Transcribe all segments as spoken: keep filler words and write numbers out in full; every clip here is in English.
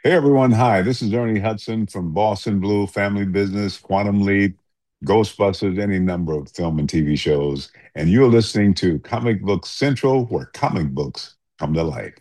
Hey everyone, hi. This is Ernie Hudson from Boston Blue, Family Business, Quantum Leap, Ghostbusters, any number of film and T V shows. And you're listening to Comic Book Central, where comic books come to life.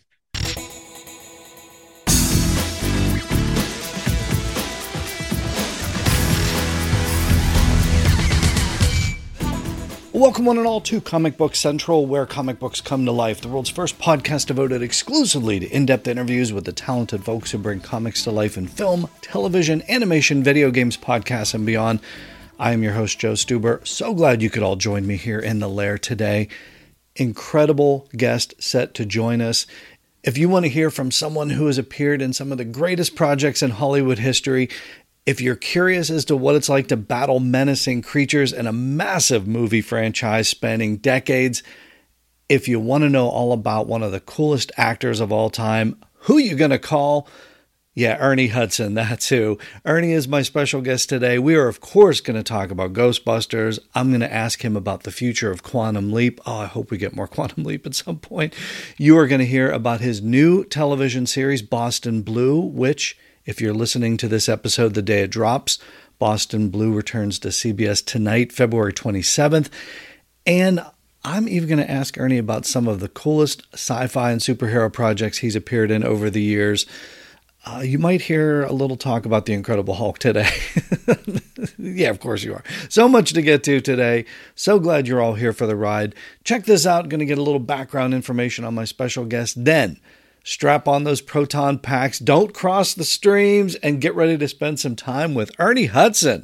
Welcome, one and all, to Comic Book Central, where comic books come to life, the world's first podcast devoted exclusively to in depth interviews with the talented folks who bring comics to life in film, television, animation, video games, podcasts, and beyond. I am your host, Joe Stuber. So glad you could all join me here in the lair today. Incredible guest set to join us. If you want to hear from someone who has appeared in some of the greatest projects in Hollywood history, if you're curious as to what it's like to battle menacing creatures in a massive movie franchise spanning decades, if you want to know all about one of the coolest actors of all time, who you going to call? Yeah, Ernie Hudson, that's who. Ernie is my special guest today. We are, of course, going to talk about Ghostbusters. I'm going to ask him about the future of Quantum Leap. Oh, I hope we get more Quantum Leap at some point. You are going to hear about his new television series, Boston Blue, which, if you're listening to this episode the day it drops, Boston Blue returns to C B S tonight, February twenty-seventh. And I'm even going to ask Ernie about some of the coolest sci-fi and superhero projects he's appeared in over the years. Uh, you might hear a little talk about the Incredible Hulk today. Yeah, of course you are. So much to get to today. So glad you're all here for the ride. Check this out. Going to get a little background information on my special guest. Then strap on those proton packs, don't cross the streams, and get ready to spend some time with Ernie Hudson.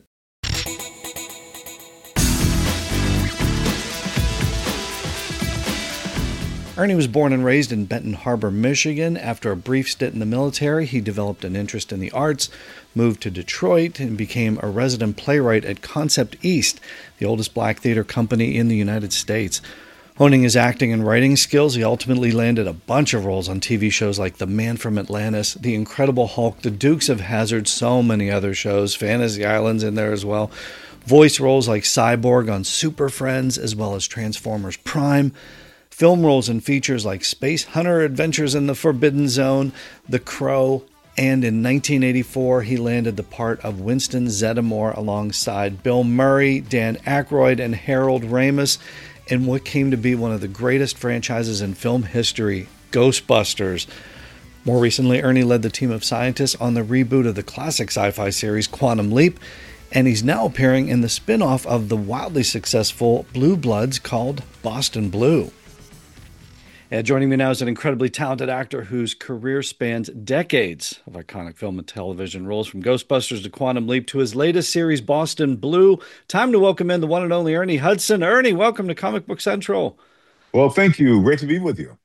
Ernie was born and raised in Benton Harbor, Michigan. After a brief stint in the military, he developed an interest in the arts, moved to Detroit, and became a resident playwright at Concept East, the oldest black theater company in the United States. Honing his acting and writing skills, he ultimately landed a bunch of roles on T V shows like The Man from Atlantis, The Incredible Hulk, The Dukes of Hazzard, so many other shows, Fantasy Island's in there as well. Voice roles like Cyborg on Super Friends, as well as Transformers Prime. Film roles and features like Space Hunter, Adventures in the Forbidden Zone, The Crow, and in nineteen eighty-four, he landed the part of Winston Zeddemore alongside Bill Murray, Dan Aykroyd, and Harold Ramis in what came to be one of the greatest franchises in film history, Ghostbusters. More recently, Ernie led the team of scientists on the reboot of the classic sci-fi series Quantum Leap, and he's now appearing in the spin-off of the wildly successful Blue Bloods called Boston Blue. And joining me now is an incredibly talented actor whose career spans decades of iconic film and television roles, from Ghostbusters to Quantum Leap to his latest series, Boston Blue. Time to welcome in the one and only Ernie Hudson. Ernie, welcome to Comic Book Central. Well, thank you. Great to be with you.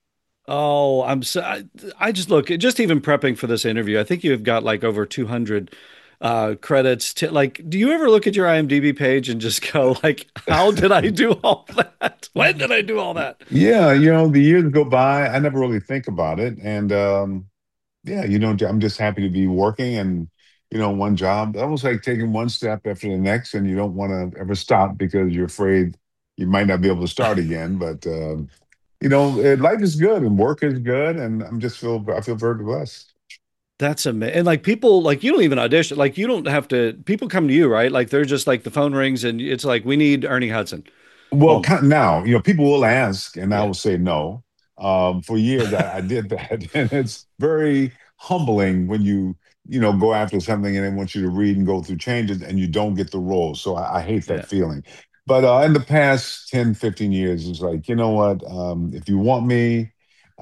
Oh, I'm so, I, I just look, just even prepping for this interview, I think you've got like over two hundred uh, credits to, like, do you ever look at your IMDb page and just go like, how did I do all that? When did I do all that? Yeah, you know, the years go by. I never really think about it. And um, yeah, you know, I'm just happy to be working and, you know, one job, almost like taking one step after the next, and you don't want to ever stop because you're afraid you might not be able to start again. But um, you know, eh, life is good and work is good, and I'm just feel I feel very blessed. That's amazing. And like people, like you don't even audition. Like you don't have to. People come to you, right? Like they're just like the phone rings and it's like we need Ernie Hudson. Well, Boom. kind now, you know, people will ask, and I Yeah. will say no. Um, for years, I, I did that, and it's very humbling when you, you know, go after something and they want you to read and go through changes, and you don't get the role. So I, I hate that Yeah. feeling. But uh, in the past ten, fifteen years, it's like, you know what? Um, if you want me,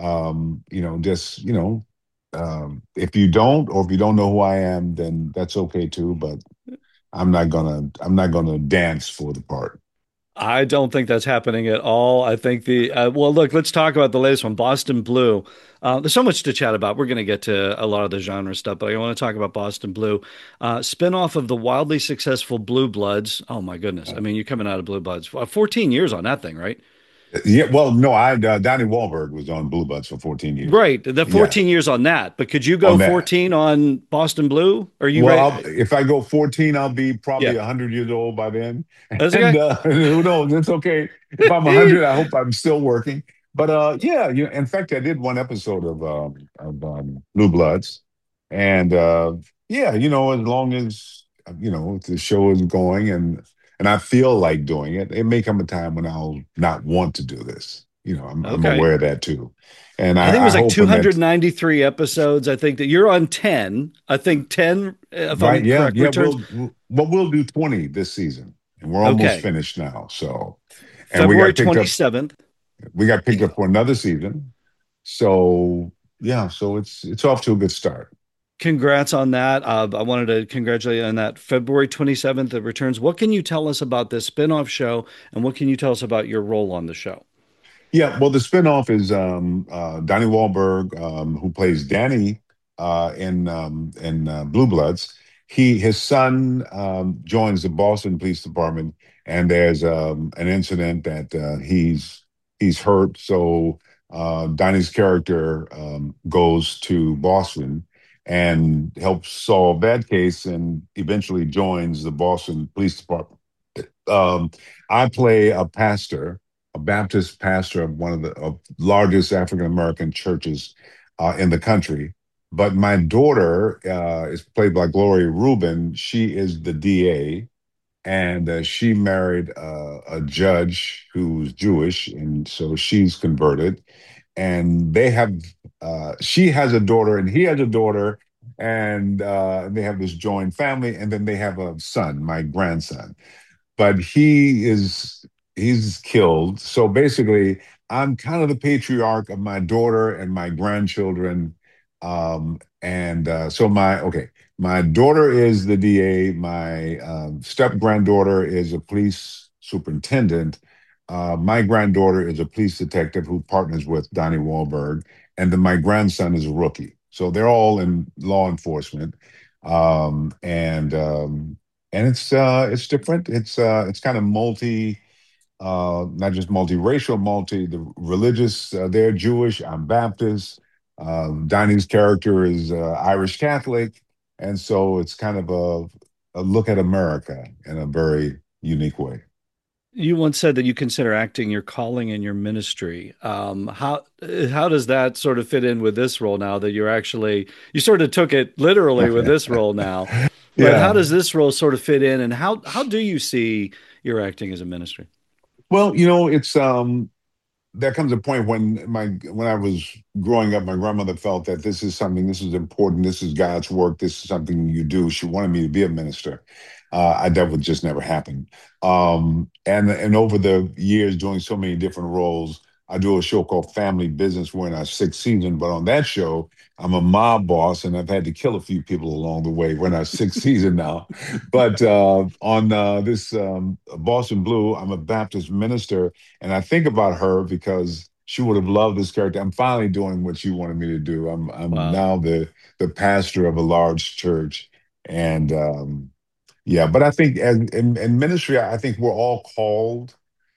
um, you know, just, you know, um, if you don't, or if you don't know who I am, then that's okay too. But I'm not gonna, I'm not gonna dance for the part. I don't think that's happening at all. I think the uh, well, look, let's talk about the latest one, Boston Blue. Uh, there's so much to chat about. We're going to get to a lot of the genre stuff, but I want to talk about Boston Blue, uh, spin-off of the wildly successful Blue Bloods. Oh my goodness! I mean, you're coming out of Blue Bloods, Uh, fourteen years on that thing, right? Yeah, well, no, I uh, Donnie Wahlberg was on Blue Bloods for fourteen years. Right, the Yeah, fourteen years on that. But could you go on that. fourteen on Boston Blue? Are you Well, I'll, ready? if I go fourteen, I'll be probably Yeah, one hundred years old by then. that's And okay. uh, who knows? It's okay. If I'm one hundred, I hope I'm still working. But uh, yeah, you know, in fact, I did one episode of um, of um, Blue Bloods. And uh, yeah, you know, as long as you know the show is going and and I feel like doing it, it may come a time when I'll not want to do this. You know, I'm I'm Okay. aware of that too, and I think it I, I was like hope when that two hundred ninety-three episodes. I think that you're on ten. I think ten, if right, I'm yeah, correct, yeah, returns. we'll, we'll but we'll do twenty this season, and we're almost Okay. finished now. So, and we February got picked up twenty-seventh. we got picked up for another season. So yeah, so it's it's off to a good start. Congrats on that. Uh, I wanted to congratulate you on that. February twenty-seventh, it returns. What can you tell us about this spinoff show, and what can you tell us about your role on the show? Yeah, well, the spinoff is um, uh, Donnie Wahlberg, um, who plays Danny uh, in um, in uh, Blue Bloods. He his son um, joins the Boston Police Department, and there's um, an incident that uh, he's he's hurt. So uh, Donnie's character um, goes to Boston and helps solve that case, and eventually joins the Boston Police Department. Um, I play a pastor, a Baptist pastor of one of the of largest African American churches uh, in the country. But my daughter uh, is played by Gloria Rubin. She is the D A, and uh, she married uh, a judge who's Jewish, and so she's converted. And they have, uh, she has a daughter, and he has a daughter, and uh, they have this joint family, and then they have a son, my grandson, but he is he's killed. So basically, I'm kind of the patriarch of my daughter and my grandchildren. Um, and uh, so my okay, my daughter is the D A. My um, step granddaughter is a police superintendent. Uh, my granddaughter is a police detective who partners with Donnie Wahlberg, and then my grandson is a rookie. So they're all in law enforcement, um, and um, and it's uh it's different. It's uh it's kind of multi, uh not just multiracial, multi the religious. Uh, they're Jewish, I'm Baptist. Um Donnie's character is uh, Irish Catholic, and so it's kind of a, a look at America in a very unique way. You once said that you consider acting your calling and your ministry. Um, how how does that sort of fit in with this role now that you're actually you sort of took it literally with this role now, but how Yeah. does this role sort of fit in, and how how do you see your acting as a ministry? Well, you know, it's um there comes a point when my when I was growing up, my grandmother felt that this is something, this is important, this is God's work, this is something you do. She wanted me to be a minister. Uh, I that would just never happen. Um, and and over the years, doing so many different roles, I do a show called Family Business. We're in our sixth season, but on that show, I'm a mob boss, and I've had to kill a few people along the way. We're in our sixth season now, but uh, on uh, this um, Boston Blue, I'm a Baptist minister, and I think about her because she would have loved this character. I'm finally doing what she wanted me to do. I'm I'm Wow. now the the pastor of a large church, and um, yeah. But I think as in, in ministry, I think we're all called.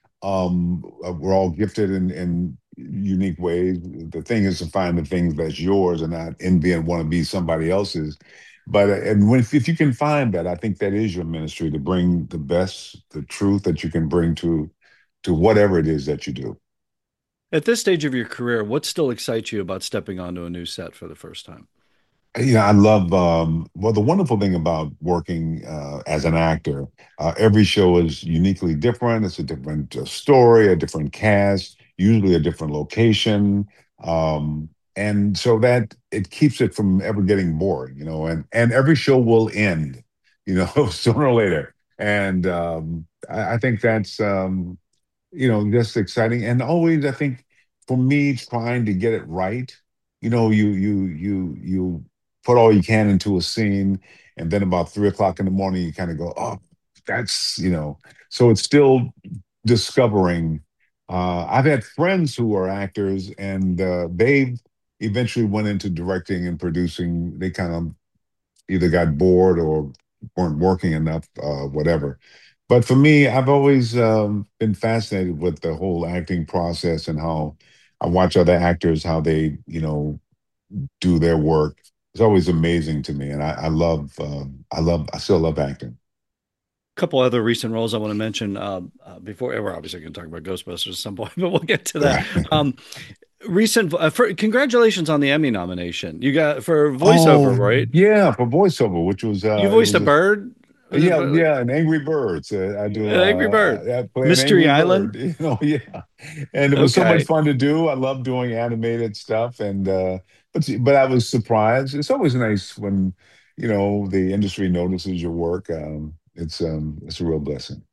Um, uh, we're all gifted in in unique ways. The thing is to find the things that's yours and not envy and want to be somebody else's. But uh, and when if you can find that, I think that is your ministry, to bring the best, the truth that you can bring to to whatever it is that you do. At this stage of your career, what still excites you about stepping onto a new set for the first time? You know, I love, um, well, the wonderful thing about working uh, as an actor, uh, every show is uniquely different. It's a different uh, story, a different cast, usually a different location. Um, and so that it keeps it from ever getting boring, you know, and, and every show will end, you know, sooner or later. And um, I, I think that's, um, you know, just exciting. And always, I think for me, trying to get it right, you know, you you you you put all you can into a scene, and then about three o'clock in the morning, you kind of go, oh, that's, you know, so it's still discovering. Uh, I've had friends who are actors, and uh, they eventually went into directing and producing. They kind of either got bored or weren't working enough, uh, whatever. But for me, I've always um, been fascinated with the whole acting process and how I watch other actors, how they, you know, do their work. It's always amazing to me, and I, I love, um, I love, I still love acting. A couple other recent roles I want to mention uh, uh, before we're obviously going to talk about Ghostbusters at some point, but we'll get to that. Right. Um, recent uh, for, congratulations on the Emmy nomination. You got for voiceover, Oh right? yeah, for voiceover, which was You uh, it voiced a was a bird. Was it yeah, like yeah, an Angry Birds. Uh, I do. an Angry Uh, Bird? I, I play an Mystery Angry Island? Bird. You know, yeah, and it was so much Okay. fun to do. I love doing animated stuff, and uh, but but I was surprised. It's always nice when you know the industry notices your work. Um, it's um, it's a real blessing.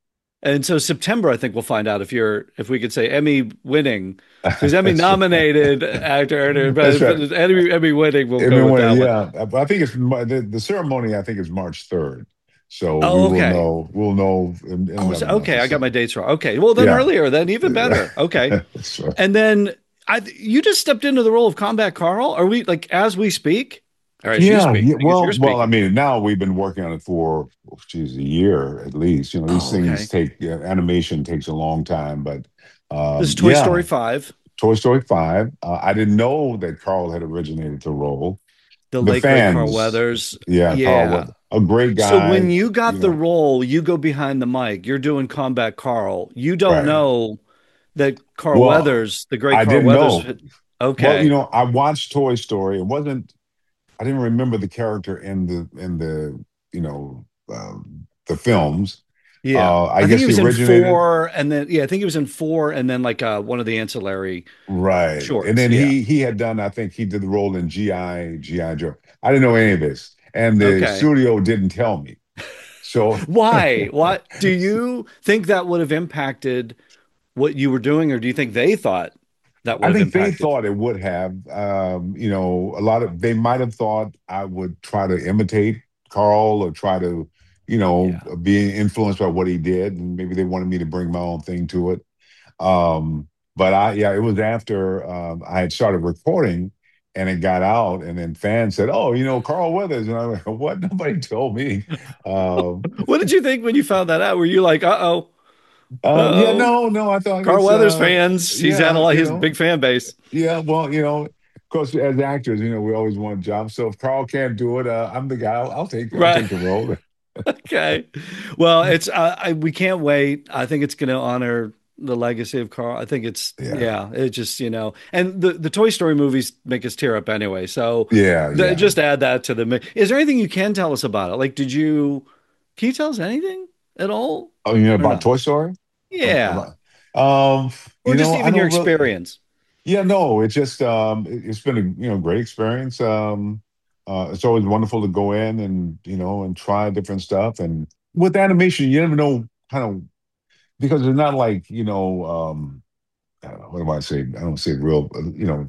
And so September, I think we'll find out if you're if we could say Emmy winning, because Emmy That's right. nominated actor, That's but, right. but Emmy Emmy winning, we'll go with Everyone, that one. yeah. I I think it's Mar- the, the ceremony. I think is March third, so we Oh, will okay. know. We'll know in, in Oh, so, another month okay. or I got my so. dates wrong. Okay. Well, then Yeah, earlier, then even better. Okay. that's right. And then I you just stepped into the role of Combat Carl. Are we like as we speak? Or as you Yeah, speak? yeah. I guess you're Well, well. I speaking. mean, now we've been working on it for, oh, geez, a year at least. You know, these Oh, things okay. take yeah, animation takes a long time, but This is um, Toy Story yeah. five, Toy Story five. Uh, I didn't know that Carl had originated the role. the The late great Carl fans, Weathers. yeah, Carl Yeah. was a great So guy. when you You got the know, role, you go behind the mic. You're doing Combat Carl. You don't right. know that Carl Well, Weathers, the great I Carl didn't Weathers. know. Well, you Okay. know, I watched Toy Story. It wasn't. I didn't remember the character in the in the you know um, the films. Yeah. Uh, I I think guess he he was in originated. four and then yeah, I think he was in four and then like uh one of the ancillary Right. And shorts. then Yeah. he he had done, I think he did the role in G I G I Joe. I didn't know any of this. And the Okay. studio didn't tell me. So Why? What do you think that would have impacted what you were doing, or do you think they thought that would I have think they impacted? thought it would have. Um, you know, a lot of they might have thought I would try to imitate Carl or try to, you know, Yeah. be influenced by what he did. And maybe they wanted me to bring my own thing to it. Um, but I, yeah, it was after um, I had started recording and it got out, and then fans said, "Oh, you know, Carl Weathers," and I was like, "What? Nobody told me." Um, What did you think when you found that out? Were you like, uh-oh, um, yeah, uh-oh, no, no, I thought Carl it's, Weathers uh, fans? He's had a yeah, lot, you his know, big fan base. yeah, well, you know, of course, as actors, you know, we always want jobs. So if Carl can't do it, uh, I'm the guy. I'll, I'll take, I'll Right. take the role. Okay. Well, it's uh, I we can't wait. I think it's going to honor the legacy of Carl. I think it's Yeah, yeah, it just, you know, and the the Toy Story movies make us tear up anyway. So yeah, th yeah. just add that to the mix. Is there anything you can tell us about it? Like, did you can you tell us anything at all Oh, you know or about not? Toy Story? Ab- Yeah. About, um, Or you just know, I even your don't really. experience. Yeah, no, it's just um it- it's been a you know great experience. Um uh it's always wonderful to go in and you know and try different stuff. And with animation, you never know kind of because it's not like, you know, um I don't know, what do I say? I don't say real, uh, you know,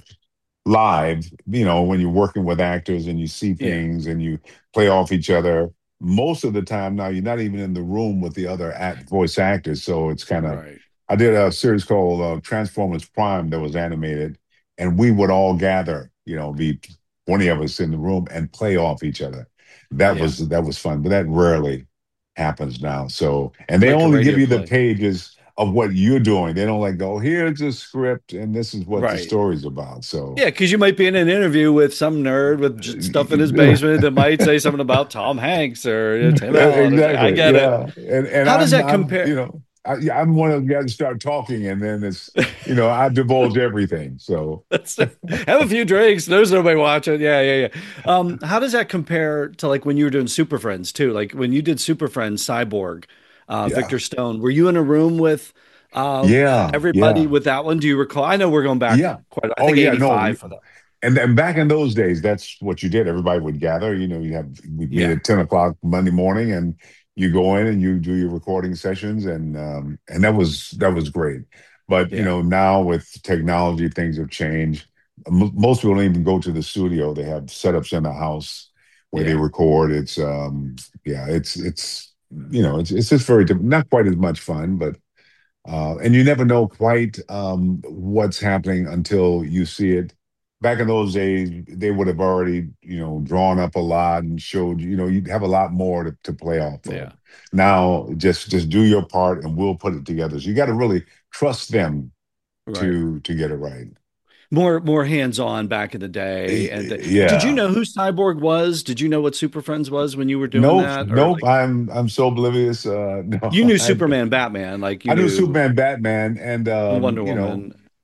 live, you know, when you're working with actors and you see Yeah. things and you play off each other. Most of the time now, you're not even in the room with the other act, voice actors. So it's kind of, Right. I did a series called uh, Transformers Prime that was animated, and we would all gather, you know, be twenty of us in the room and play off each other. That Yeah. was that was fun, but that rarely happens now. So, and they Like a only give radio you the play. pages of what you're doing. They don't like go, here's a script and this is what the Right. story's about. So, Yeah, because you might be in an interview with some nerd with j- stuff in his basement that might say something about Tom Hanks or Tim Allen. Or something. I exactly, get it. yeah. And and How does I'm that I'm compare? you know I, yeah, I'm one of the guys that start talking, and then it's you know I divulge everything. So That's, have a few drinks. There's nobody watching. Yeah, yeah, yeah. Um, how does that compare to like when you were doing Super Friends too? Like when you did Super Friends, Cyborg, uh, yeah, Victor Stone. Were you in a room with uh, yeah, everybody yeah, with that one? Do you recall? I know we're going back yeah. quite. I Oh think yeah, no. eighty-five for that. And then back in those days, that's what you did. Everybody would gather. You know, you have we meet Yeah, at ten o'clock Monday morning, and you go in and you do your recording sessions, and um, and that was that was great. But you yeah, know, now with technology, things have changed. M- most people don't even go to the studio. They have setups in the house where they yeah. record. It's um, yeah, it's it's you know, it's it's just very diff- not quite as much fun, but uh, and you never know quite um, what's happening until you see it. Back in those days, they would have already, you know, drawn up a lot and showed, you know, you'd have a lot more to, to play off of. Yeah. Now, just just do your part and we'll put it together. So you got to really trust them Right. to to get it right. More more hands-on back in the day. And Y- the, did you Yeah. know who Cyborg was? Did you know what Super Friends was when you were doing Nope. that? Or Nope. like I'm I'm so oblivious. Uh, you no, knew I Superman, Batman, like you I knew knew Superman, Batman, and um, Wonder you know, Woman.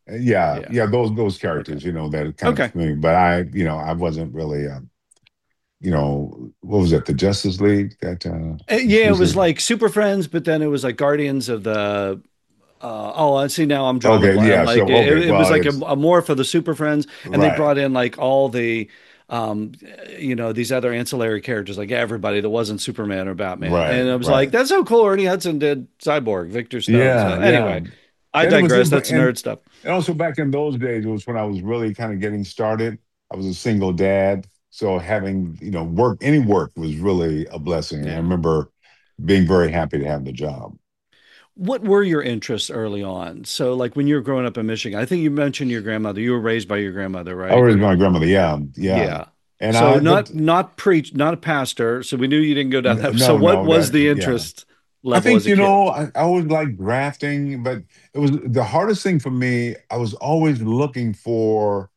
yeah, Yeah. yeah, those those Okay. characters, you know, that are kind of Okay. familiar. But I, you know, I wasn't really, um, you know, what was it, the Justice League? That uh, Uh, Yeah, it was was it? like Super Friends, but then it was like Guardians of the. Uh, oh, I see now. I'm drawing a Okay, blank. yeah. Like So it, okay, it was well, like a, it's a more for the Super Friends, and they right, brought in like all the, um, you know, these other ancillary characters, like everybody that wasn't Superman or Batman. right, And I was like, right. that's so cool. Ernie Hudson did Cyborg, Victor Stone. So Yeah, yeah. anyway, I And it was, digress. and That's nerd stuff. and also back in those days, it was when I was really kind of getting started. I was a single dad, so having, you know, work, any work was really a blessing. And I Yeah. remember being very happy to have the job. What were your interests early on? So, like when you were growing up in Michigan, I think you mentioned your grandmother. You were raised by your grandmother, I right? was my grandmother, yeah, yeah. Yeah. And So I, but not not preach, not a pastor. So we knew you didn't go down n- that. So no, what no, was that, the yeah. interest I level as think, a you kid? know, I, I always liked drafting, but it was the hardest thing for me. I was always looking for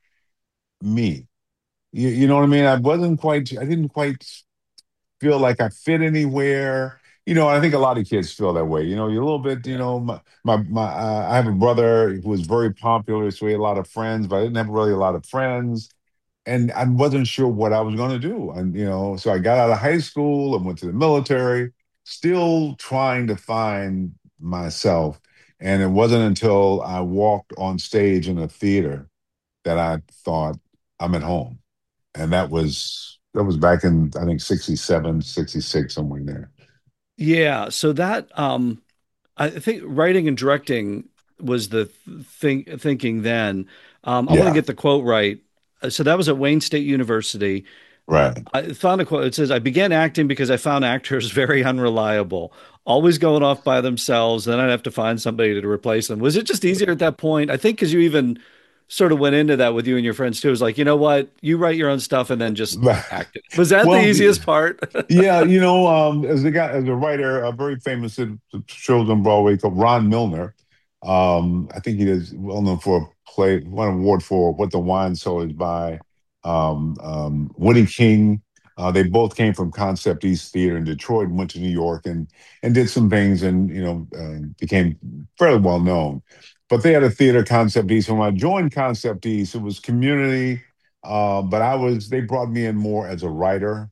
me. You, you know what I mean? I wasn't quite, I didn't quite feel like I fit anywhere. You know, I think a lot of kids feel that way. You know, you're a little bit, you Yeah. know, my, my, my uh, I have a brother who was very popular, so he had a lot of friends, but I didn't have really a lot of friends. And I wasn't sure what I was going to do. And, you know, so I got out of high school and went to the military, still trying to find myself. And it wasn't until I walked on stage in a theater that I thought I'm at home. And that was that was back in I think sixty-seven, sixty-six, somewhere in there. Yeah. So that um I think writing and directing was the think thinking then. Um, I want to Yeah, get the quote right. Uh, So that was at Wayne State University. right. I found a quote. It says, I began acting because I found actors very unreliable, always going off by themselves. Then I'd have to find somebody to replace them. Was it just easier at that point? I think because you even sort of went into that with you and your friends too. It was like, you know what? You write your own stuff and then just act it. Was that the Well, easiest part? yeah, you know, um, as a guy, as a writer, a very famous uh, shows on Broadway called Ron Milner. Um, I think he is well known for a play, won an award for What the Wine Soul is by um, um, Woody King. Uh, they both came from Concept East Theater in Detroit and went to New York and and did some things and you know uh, became fairly well known. But they had a theater, Concept East. When I joined Concept East, it was community, uh, but I was they brought me in more as a writer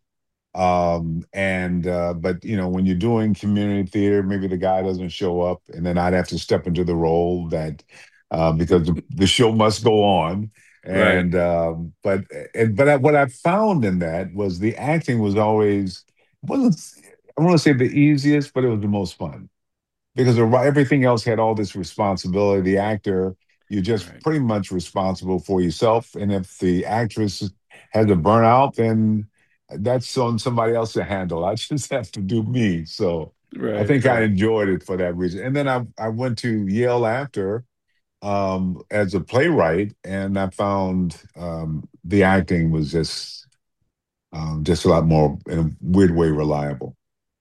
um, and uh, but you know, when you're doing community theater, maybe the guy doesn't show up, and then I'd have to step into the role that uh, because the, the show must go on. Right. And um, but and but I, what I found in that was the acting was always wasn't I want to say the easiest, but it was the most fun because everything else had all this responsibility. The actor, you're just Right. pretty much responsible for yourself. And if the actress has a burnout, then that's on somebody else to handle. I just have to do me. So I Right. think I Right. enjoyed it for that reason. And then I, I went to Yale after um, as a playwright, and I found um, the acting was just um, just a lot more, in a weird way, reliable.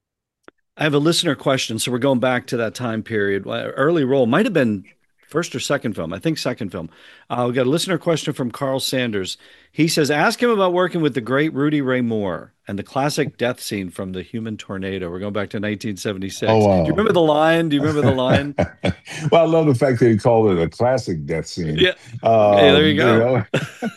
I have a listener question. So we're going back to that time period. Well, early role might have been first or second film. I think second film. Uh, we got a listener question from Carl Sanders. He says, ask him about working with the great Rudy Ray Moore and the classic death scene from The Human Tornado. We're going back to nineteen Oh seventy-six. Do you wow. remember the line? Do you remember the line? Well, I love the fact that he called it a classic death scene. Yeah. Hey, there you Um, you go. know,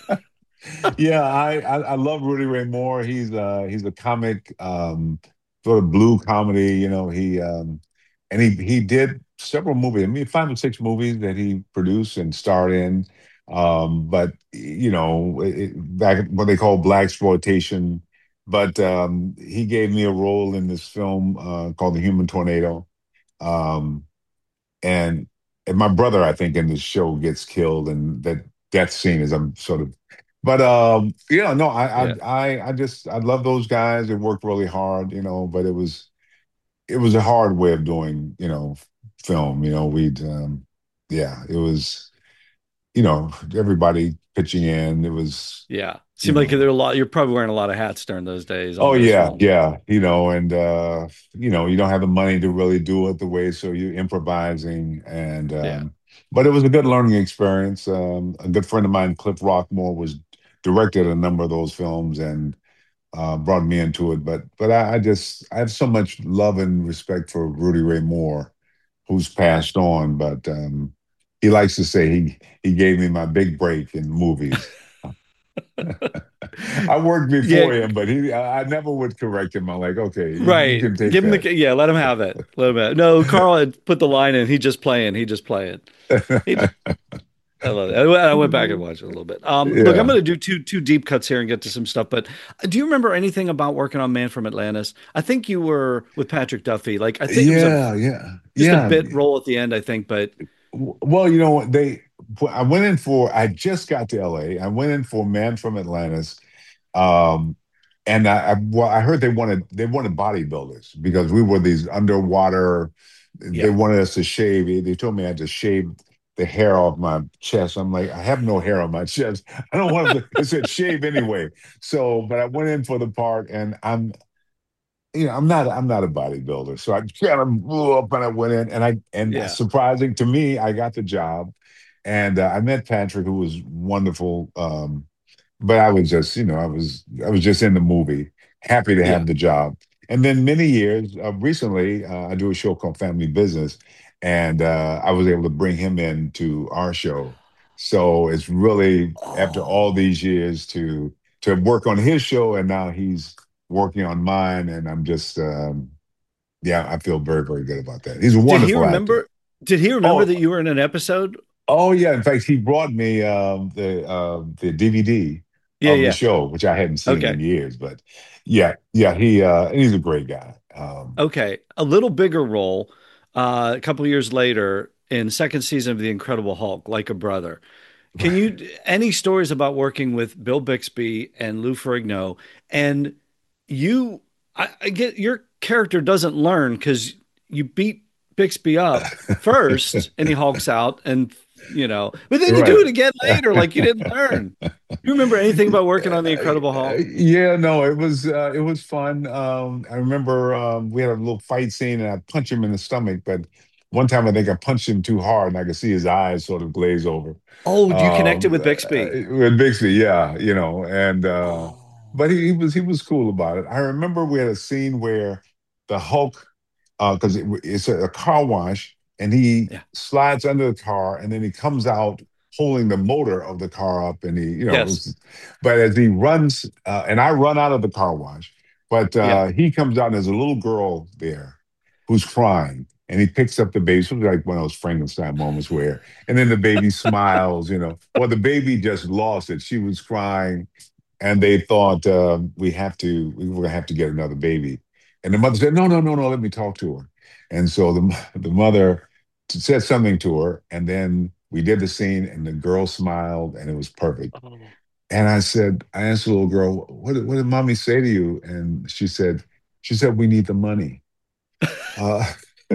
yeah, I, I I love Rudy Ray Moore. He's uh he's a comic, um, sort of blue comedy. You know, he um, and he he did several movies. I mean, five or six movies that he produced and starred in. Um, but you know, it, back what they call black exploitation. But um, he gave me a role in this film uh, called The Human Tornado. Um, and and my brother, I think, in the show gets killed, and that death scene is I'm sort of, but um, yeah, no, I I Yeah. I I just I love those guys. They worked really hard, you know, but it was it was a hard way of doing, you know, film. You know, we'd um, yeah, it was, you know, everybody pitching in. It was, Yeah. you Seemed like there know. were a lot. You're probably wearing a lot of hats during those days on Oh those yeah, films. yeah, you know, and uh, you know, you don't have the money to really do it the way, so you're improvising, and Yeah. um, but it was a good learning experience. Um, a good friend of mine, Cliff Rockmore, was directed a number of those films and uh, brought me into it. But but I, I just I have so much love and respect for Rudy Ray Moore, who's passed on, but um, he likes to say he he gave me my big break in movies. I worked Yeah, before him, but he I, I never would correct him. I'm like, okay, you, you right. can take Give him that. the yeah. Let him have it. Let him have it. No, Carl had put the line in. He just playing. He just playing. He just. I love it. I I went back and watched it a little bit. Um, look, I'm Yeah, going to do two two deep cuts here and get to some stuff. But uh, do you remember anything about working on Man from Atlantis? I think you were with Patrick Duffy. Like I think it was a yeah, yeah, just a yeah. bit role at the end. I think, but Well, you know, they I went in for I just got to L A. I went in for Man from Atlantis. Um, and I, I well, I heard they wanted they wanted bodybuilders because we were these underwater. They yeah, wanted us to shave. They they told me I had to shave the hair off my chest. I'm like, I have no hair on my chest. I don't want to. It said shave anyway. So, but I went in for the part, and I'm you know, I'm not I'm not a bodybuilder, so I kind of blew up and I went in, and I and yeah. surprising to me, I got the job, and uh, I met Patrick, who was wonderful. Um, but I was just, you know, I was I was just in the movie, happy to Yeah. have the job. And then many years, uh, recently, uh, I do a show called Family Business, and uh, I was able to bring him into our show. So it's really after all Oh, these years to to work on his show, and now he's working on mine, and I'm just, um, yeah, I feel very, very good about that. He's a did he wonderful actor. remember? Did he remember Oh, that you were in an episode? oh yeah. In fact, he brought me um, the uh, the D V D Yeah, of the yeah. show, which I hadn't seen in Okay. years. But yeah, yeah, he uh, he's a great guy. Um, Okay. A little bigger role, uh, a couple years later in second season of The Incredible Hulk, like a brother. Can you any stories about working with Bill Bixby and Lou Ferrigno? And you, I, I get your character doesn't learn because you beat Bixby up first, and he hulks out, and you know, but then you do right. it again later, like you didn't learn. You remember anything about working on the Incredible Hulk? Yeah, no, it was uh, it was fun. Um, I remember um, we had a little fight scene, and I punched him in the stomach. But one time, I think I punched him too hard, and I could see his eyes sort of glaze over. Oh, do you connected Um, with Bixby? uh, with Bixby, yeah, you know, and uh, Oh, but he, he was he was cool about it. I remember we had a scene where the Hulk, because it, it's a, a car wash, and he yeah. slides under the car, and then he comes out holding the motor of the car up, and he, you know, it Yes. was, but as he runs, uh, and I run out of the car wash, but Yeah. uh, he comes out, and there's a little girl there who's crying. And he picks up the baby. So it's like one of those Frankenstein moments where, and then the baby smiles, you know. Well, the baby just lost it. She was crying, and they thought uh, we have to, we were gonna have to get another baby. And the mother said, "No, no, no, no. Let me talk to her." And so the the mother said something to her, and then we did the scene, and the girl smiled, and it was perfect. Oh. And I said, I asked the little girl, "What did, what did mommy say to you?" And she said, "She said we need the money." Uh,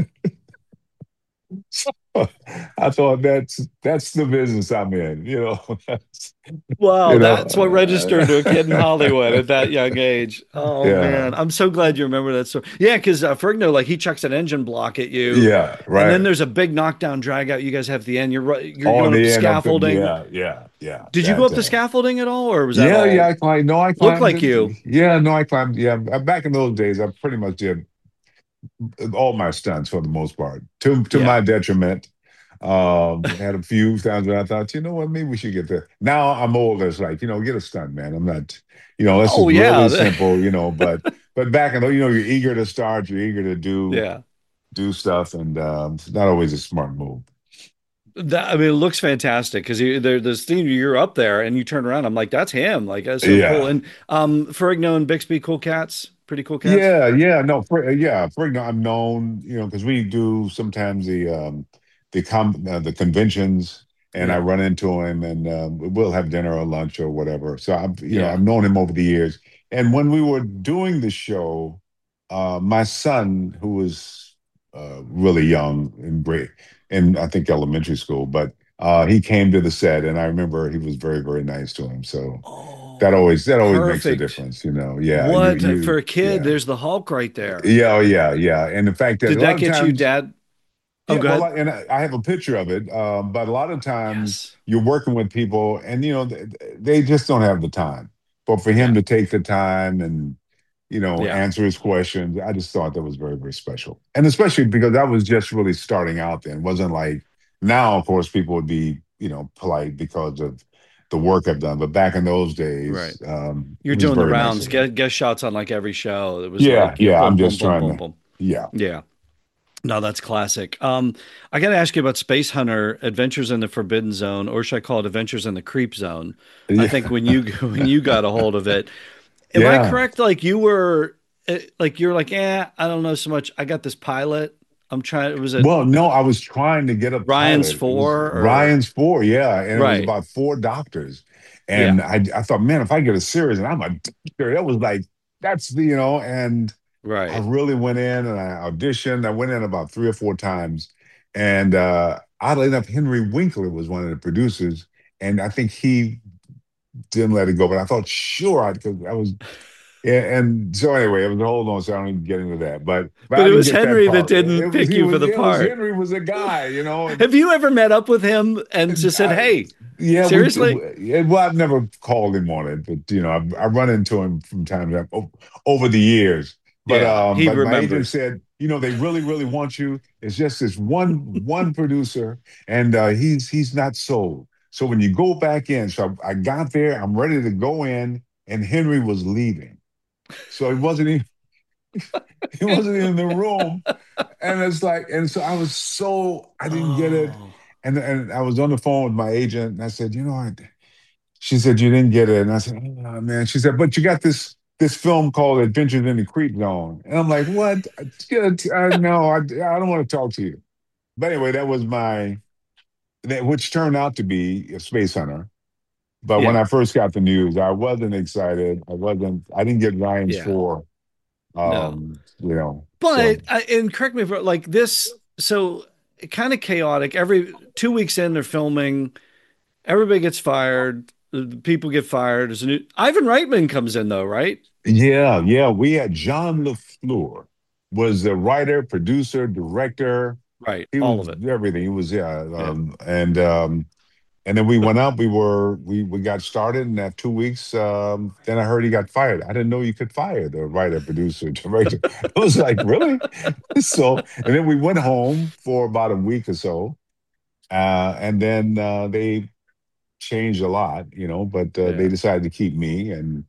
I thought that's that's the business I'm in, you know. That's, Wow, you know, that's what registered to a kid in uh, Hollywood at that young age. Oh yeah, man, I'm so glad you remember that story. Yeah, because uh, Fergno, like he chucks an engine block at you, yeah, and then right. there's a big knockdown drag out you guys have at the end. You're ru- you're On going up the the end, I'm putting, scaffolding. yeah, yeah, yeah. Did you go That, up the uh, scaffolding at all, or was that yeah, yeah. all I climbed. No, I look climbed. like it. you? Yeah, no, I climbed. Yeah, back in those days, I pretty much did all my stunts for the most part, to to Yeah. my detriment. Um, had a few times where I thought, you know what, maybe we should get there. Now I'm older. It's like, you know, get a stunt, man. I'm not, you know, this is Oh really yeah, simple, you know, but but back in, you know, you're eager to start, you're eager to do yeah. do stuff, and um, it's not always a smart move. That I mean, it looks fantastic because there, there's theme you're up there and you turn around. I'm like, that's him. Like that's so cool. Yeah. And um, Ferrigno and Bixby, cool cats, pretty cool cats. Yeah, yeah, no, for, yeah, for I'm known, you know, because we do sometimes the um the com uh, the conventions, and I Yeah, run into him, and um, we'll have dinner or lunch or whatever. So I've, you know, yeah, I've known him over the years. And when we were doing the show, uh, my son, who was uh, really young in grade, in I think elementary school, but uh, he came to the set, and I remember he was very, very nice to him. So that Oh, always that always makes a perfect. difference, you know. Yeah, you What for you a kid? yeah. There's the Hulk right there. Yeah, oh, yeah, yeah. And the fact that Did a that lot of get you, times, Dad? Oh, yeah, go well, ahead. I- and I I have a picture of it, um, but a lot of times Yes. you're working with people, and you know th- they just don't have the time. But for him Yeah. to take the time and, you know, Yeah. answer his questions, I just thought that was very, very special. And especially because I was just really starting out then. It wasn't like Now, of course, people would be, you know, polite because of the work I've done. But back in those Right. days, um, it You're was doing the very nice rounds, of them. guest, guest shots on like every show. It was Yeah, like, you know, yeah. boom, I'm boom, just boom, trying boom, to. boom. Yeah, Yeah. No, that's classic. Um, I got to ask you about Space Hunter: Adventures in the Forbidden Zone, or should I call it Adventures in the Creep Zone? I think yeah, when you when you got a hold of it, am I yeah. correct? Like you were, eh, like you're like, yeah, I don't know so much. I got this pilot. I'm trying. Was it Well, no, I was trying to get a Ryan's pilot. It was Four or Ryan's Four, yeah, and it was right? about four doctors. Yeah, And I, I thought, man, if I get a series and I'm a doctor, that was like, that's the, you know, and I right. really went in and I auditioned. I went in about three or four times. And uh, oddly enough, Henry Winkler was one of the producers. And I think he didn't let it go, but I thought, sure, I, because I was, yeah, and so anyway, it was a whole long, so I don't even get into that. But but But I it didn't was get that Henry that part. It didn't was pick he you for was the yeah, it was part. Henry was a guy, you know, and, Have you ever met up with him and and just said, I, "Hey, yeah, we seriously?" yeah, well, I've never called him on it, but you know, I, I run into him from time to time o- over the years. But Yeah, um, he but my agent remembers. said, you know, they really, really want you. It's just this one one producer, and uh, he's he's not sold. So when you go back in, so I, I got there, I'm ready to go in, and Henry was leaving. So he wasn't even he wasn't even in the room. And it's like, and so I was so I didn't get it. Oh, And and I was on the phone with my agent and I said, you know, I she said you didn't get it. And I said, oh man. She said, but you got this this film called Adventures in the Creep Zone. And I'm like, what? Yeah, I, no, I, I don't want to talk to you. But anyway, that was my that, which turned out to be a Space Hunter. But when yeah, I first got the news, I wasn't excited. I wasn't. I didn't get Ryan's yeah, four. no. Um, you know, so But I, and correct me if like this. So kind of chaotic. Every two weeks in, they're filming. Everybody gets fired. The people get fired. There's a new Ivan Reitman comes in though, right? yeah, yeah. We had John LaFleur was the writer, producer, director. Right, He all was of it. everything. He was yeah. Yeah. Um, and um, and then we went up. We were we we got started, and after two weeks, um, then I heard he got fired. I didn't know you could fire the writer, producer, director. I was like, really? So, and then we went home for about a week or so, uh, and then uh, they changed a lot, you know. But uh, they Yeah. decided to keep me, and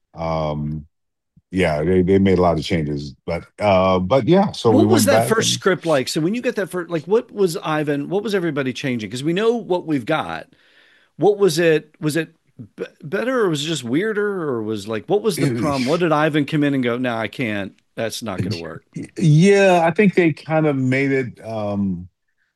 um, yeah, they they made a lot of changes. But uh, but yeah, so we What was went that back first and. script like? So when you get that first, like, what was Ivan? What was everybody changing? Because we know what we've got. What was it? Was it b better, or was it just weirder, or was like, what was the problem? What did Ivan come in and go? No, I can't. That's not going to work. Yeah, I think they kind of made it. Um,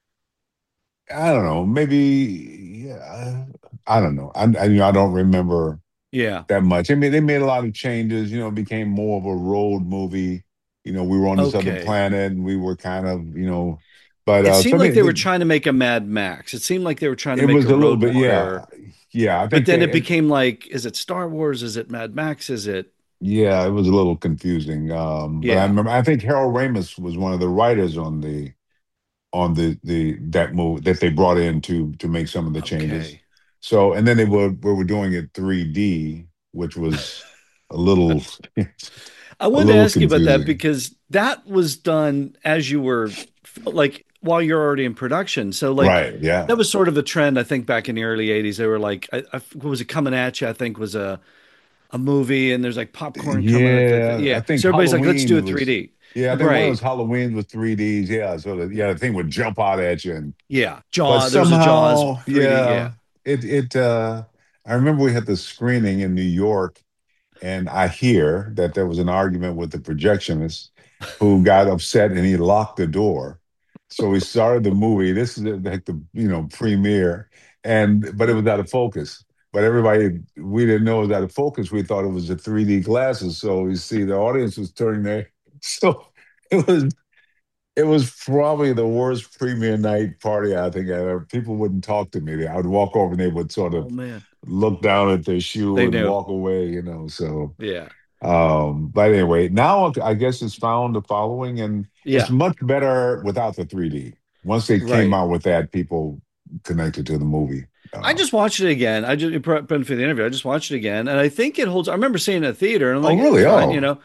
I don't know, maybe. Yeah, I don't know. I, I you know I don't remember Yeah. that much. I mean, they made a lot of changes. You know, it became more of a road movie. You know, we were on this other Okay. planet, and we were kind of, you know, but It uh, seemed so like they, they were they trying to make a Mad Max. It seemed like they were trying to it make was a a little Road bit, Warrior, yeah, yeah. I but think then they, it it, became like, is it Star Wars? Is it Mad Max? Is it? yeah, it was a little confusing. Um, but I Yeah. remember, I think Harold Ramis was one of the writers on the on the the that move that they brought in to to make some of the changes. Okay. So and then they were we were doing it three D, which was a little a I wanted to little ask you about that confusing. because that was done as you were like while you're already in production. So like Right. Yeah. that was sort of a trend I think back in the early eighties. They were like, I, I, what was it, Coming At You? I think was a a movie, and there's like popcorn coming at the th- Yeah. I yeah. think So everybody's like, let's do Halloween it was three D. yeah, I think one of those Right. Halloween with three Ds. Yeah. So that yeah, the thing would jump out at you and Yeah. but Jaw. There was a Jaws somehow, three D. Yeah. yeah, it it uh I remember we had the screening in New York. And I hear that there was an argument with the projectionist who got upset and he locked the door. So we started the movie. This is like the, you know, premiere. And but it was out of focus. But everybody, we didn't know it was out of focus. We thought it was the three D glasses. So you see the audience was turning their so it was it was probably the worst premiere night party I think I ever. People wouldn't talk to me. I would walk over and they would sort Oh of man. look down at their shoe They and knew. walk away, you know. So, Yeah. um, but anyway, now I guess it's found a following and it's Yeah. much better without the three D. Once they came Right. out with that, people connected to the movie. I Uh, just watched it again. I just been for the interview. I just watched it again, and I think it holds. I remember seeing it in a theater, and I'm oh, like, it really? was fine, you Oh, know.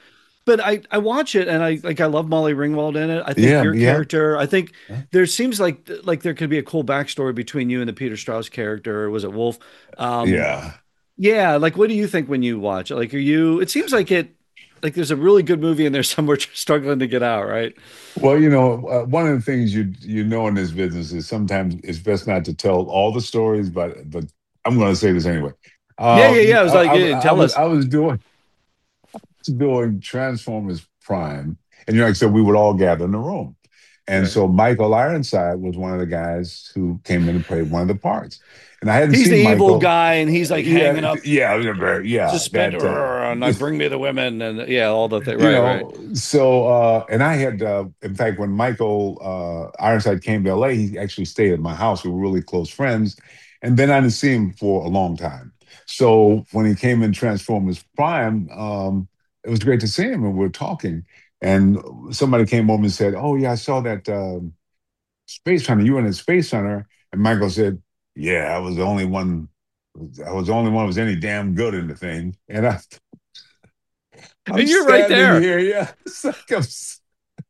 but I I watch it and I like I love Molly Ringwald in it. I think Yeah, your yeah, character, I think there seems like like there could be a cool backstory between you and the Peter Strauss character. Or was it Wolf? Um, yeah. yeah, like what do you think when you watch it? Like, are you? It seems like it. Like there's a really good movie and there's somewhere struggling to get out, right? Well, you know, uh, one of the things you you know in this business is sometimes it's best not to tell all the stories, but but I'm going to say this anyway. Yeah, yeah, Um, yeah. I I, was like, I, yeah, I tell was us. I was doing doing Transformers Prime, and you know, like I said, we would all gather in the room, and Right. so Michael Ironside was one of the guys who came in and played one of the parts, and I hadn't He's the seen evil Michael. guy and he's Uh, like hanging yeah, up yeah, yeah, yeah, suspended that. Uh, and like bring me the women and yeah, all the thing. you Right, right. know, so uh, and I had, uh, in fact, when Michael uh, Ironside came to L A, he actually stayed at my house. We were really close friends, and then I didn't see him for a long time. So when he came in Transformers Prime, um, it was great to see him, and we were talking. And somebody came over and said, "Oh yeah, I saw that um Space Hunter. You were in a Space Hunter." And Michael said, "Yeah, I was the only one. I was the only one who was any damn good in the thing." And I I'm And you're right standing there. here, yeah. It's like I'm, s-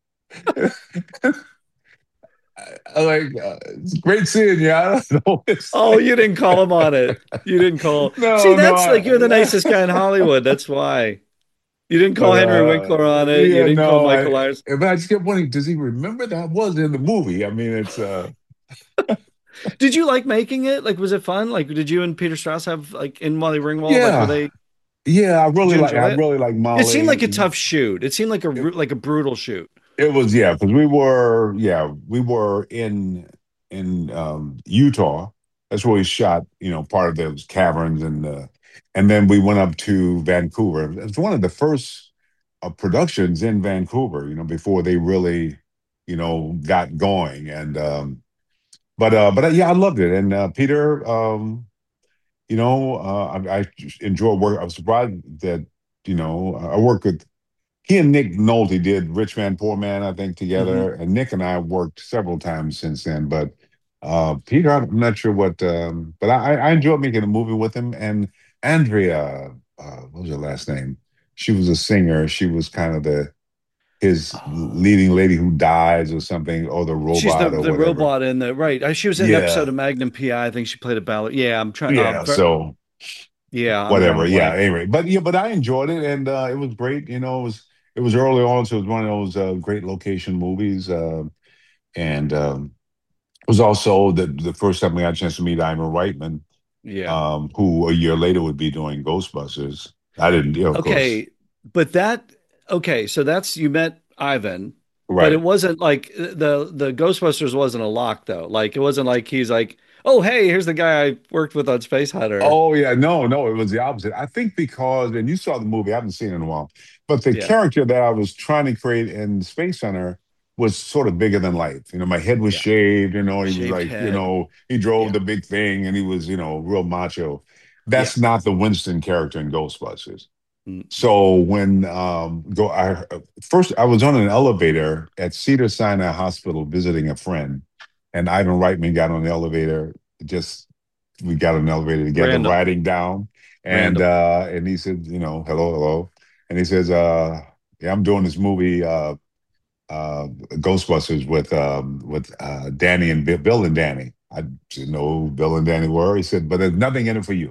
I like uh, it's great seeing you. I don't know. It's Oh, like you didn't call him on it. You didn't call. See, no, no, that's like you're the I, nicest guy in Hollywood. That's why. You didn't call but Henry uh, Winkler on it. You yeah, didn't call no, Michael I. Myers. But I just kept wondering, does he remember that was in the movie? I mean, it's uh, Did you like making it? Like, was it fun? Like, did you and Peter Strauss have like in Molly Ringwald? Like, were yeah, they? yeah. I Did really you like, I enjoy it? really like It seemed like a Molly. tough shoot. It seemed like a ru- like a brutal shoot. It was yeah, because we were yeah we were in in um, Utah. That's where we shot. You know, part of those caverns and uh, and then we went up to Vancouver. It was one of the first uh, productions in Vancouver. You know, before they really you know got going. And um, but uh, but uh, yeah, I loved it. And uh, Peter, um, you know, uh, I, I enjoy work. I was surprised that you know I work with he and Nick Nolte did Rich Man, Poor Man, I think, Hmm. together. And Nick and I worked several times since then. But uh, Peter, I'm not sure what, um, but I, I enjoyed making a movie with him. And Andrea, uh, what was her last name? She was a singer. She was kind of the his Oh, leading lady who dies or something, or the she's the robot or the whatever. robot in the right. Uh, She was in an episode Yeah, of Magnum P I. I I think she played a ballad. Yeah, I'm trying. Uh, yeah. ver- So yeah, I'm drawing whatever. a Yeah. blank. Anyway, but yeah, but I enjoyed it, and uh, it was great. You know, it was it was early on, so it was one of those uh, great location movies. Uh, and um, it was also the the first time we had a chance to meet Ivan Reitman, Yeah. um, who a year later would be doing Ghostbusters. I didn't, yeah, of course, Okay, but that okay, so that's you met Ivan, but it right. wasn't like the the Ghostbusters wasn't a lock though. Like it wasn't like he's like, "Oh, hey, here's the guy I worked with on Space Hunter." Oh yeah, no, no, it was the opposite. I think because, and you saw the movie, I haven't seen it in a while, but the Yeah. character that I was trying to create in Space Center was sort of bigger than life. You know, my head was Yeah. shaved. You know, he was Shaved like, you head. know, he drove Yeah. the big thing, and he was, you know, real macho. Yeah. That's not the Winston character in Ghostbusters. Mm-mm. So when um go I first I was on an elevator at Cedar Sinai Hospital visiting a friend, and Ivan Reitman got on the elevator. Just we got on the elevator together, Random. riding down, and Random. uh and he said, you know, hello, hello, and he says, uh, yeah, I'm doing this movie, uh, uh, Ghostbusters with um with uh Danny and Bill, Bill and Danny. I didn't know who Bill and Danny were. He said, but there's nothing in it for you.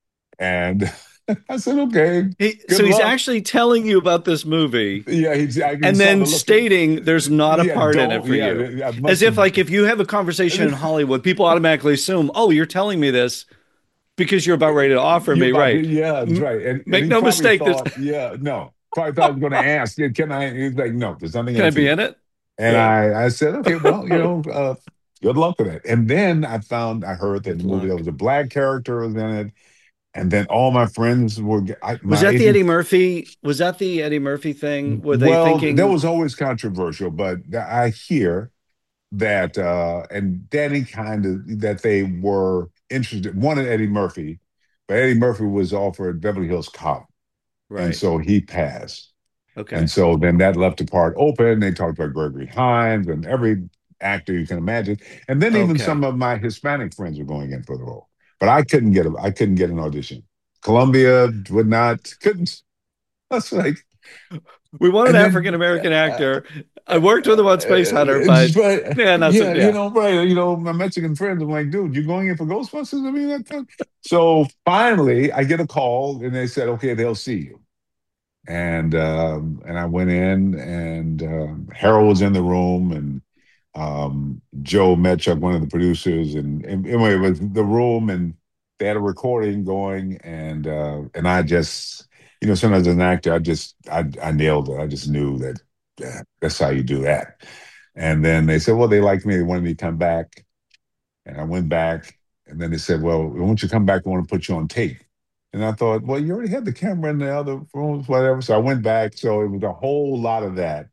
And I said, okay, He, good so he's luck. actually telling you about this movie Yeah, he, I, he and saw the then look. Of, stating there's not a yeah, part in it don't. for Yeah, you. I As must if have. like if you have a conversation in Hollywood, people automatically assume, "Oh, you're telling me this because you're about ready to offer You're me," about to. right? Yeah, that's M- right. And and Make he no probably mistake, there's thought, yeah, no, probably thought I was going to ask, yeah, can I? He's like, no, there's nothing in can I it for be you. in it? And Right. I, I said, okay, well, you know, uh, good luck with it. And then I found, I heard that in Good the movie there luck. was a black character was in it, and then all my friends were, I, Was my that the agent. Eddie Murphy? Was that the Eddie Murphy thing? Were they Well, that thinking, was always controversial, but I hear that uh and Danny kind of that they were interested wanted Eddie Murphy, but Eddie Murphy was offered Beverly Hills Cop, and right? so he passed. And Okay. so then that left the part open. They talked about Gregory Hines and every actor you can imagine, and then even some Okay. of my Hispanic friends were going in for the role, but I couldn't get a, I couldn't get an audition. Columbia would not couldn't. I was like, We want an And African then, American uh, actor. I worked with him on Space Hunter, it's but right, yeah, not so, yeah, you yeah, know, right. You know, my Mexican friends, I'm like, dude, you going in for Ghostbusters? I mean, that, that- so finally, I get a call, and they said, okay, they'll see you. And um, and I went in, and um, Harold was in the room, and um, Joe Metchuk, one of the producers, and, and anyway, it was the room, and they had a recording going, and uh, and I just, you know, sometimes as an actor, I just I I nailed it. I just knew that uh, that's how you do that. And then they said, well, they liked me. They wanted me to come back, and I went back, and then they said, well, once you come back, we want to put you on tape. And I thought, well, you already had the camera in the other rooms, whatever. So I went back. So it was a whole lot of that.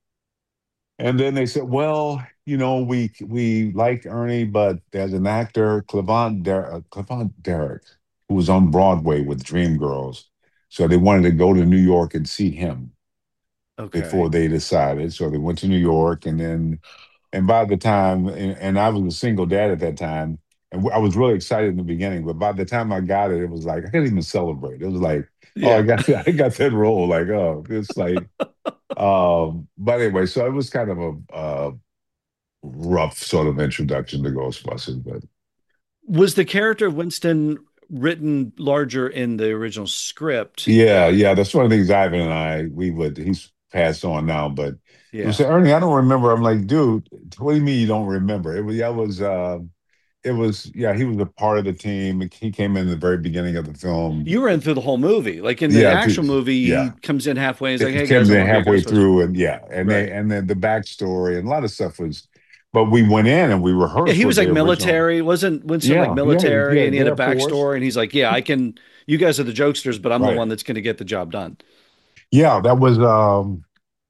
And then they said, well, you know, we we like Ernie, but there's an actor, Clevon, Der- uh, Clevon Derrick, who was on Broadway with Dreamgirls. So they wanted to go to New York and see him before okay, they decided. So they went to New York, and then, and by the time, and, and I was a single dad at that time, and I was really excited in the beginning, but by the time I got it, it was like I couldn't even celebrate. It was like, oh, I yeah. got I got that role. Like, oh, it's like, um, but anyway, so it was kind of a uh, rough sort of introduction to Ghostbusters, but Was the character of Winston written larger in the original script? yeah, yeah, that's one of the things Ivan and I we would. He's passed on now, but he would Yeah. say, Ernie, I don't remember. I'm like, dude, what do you mean you don't remember? It was, yeah, it was, uh, it was, yeah, he was a part of the team. He came in the very beginning of the film. You were in through the whole movie. Like in the Yeah, actual th- movie, he yeah. comes in halfway and he's like, It "Hey came guys, I in want to be a halfway Ghostbuster." through, and yeah, and they Right. and then the backstory and a lot of stuff was, but we went in and we Yeah, rehearsed he was what like the original. military. Wasn't Winston like Yeah, yeah, he was, military yeah, and he had a Air Force. backstory and he's like, "Yeah, I can you guys are the jokesters, but I'm the Right. one that's going to get the job done." Yeah, that was um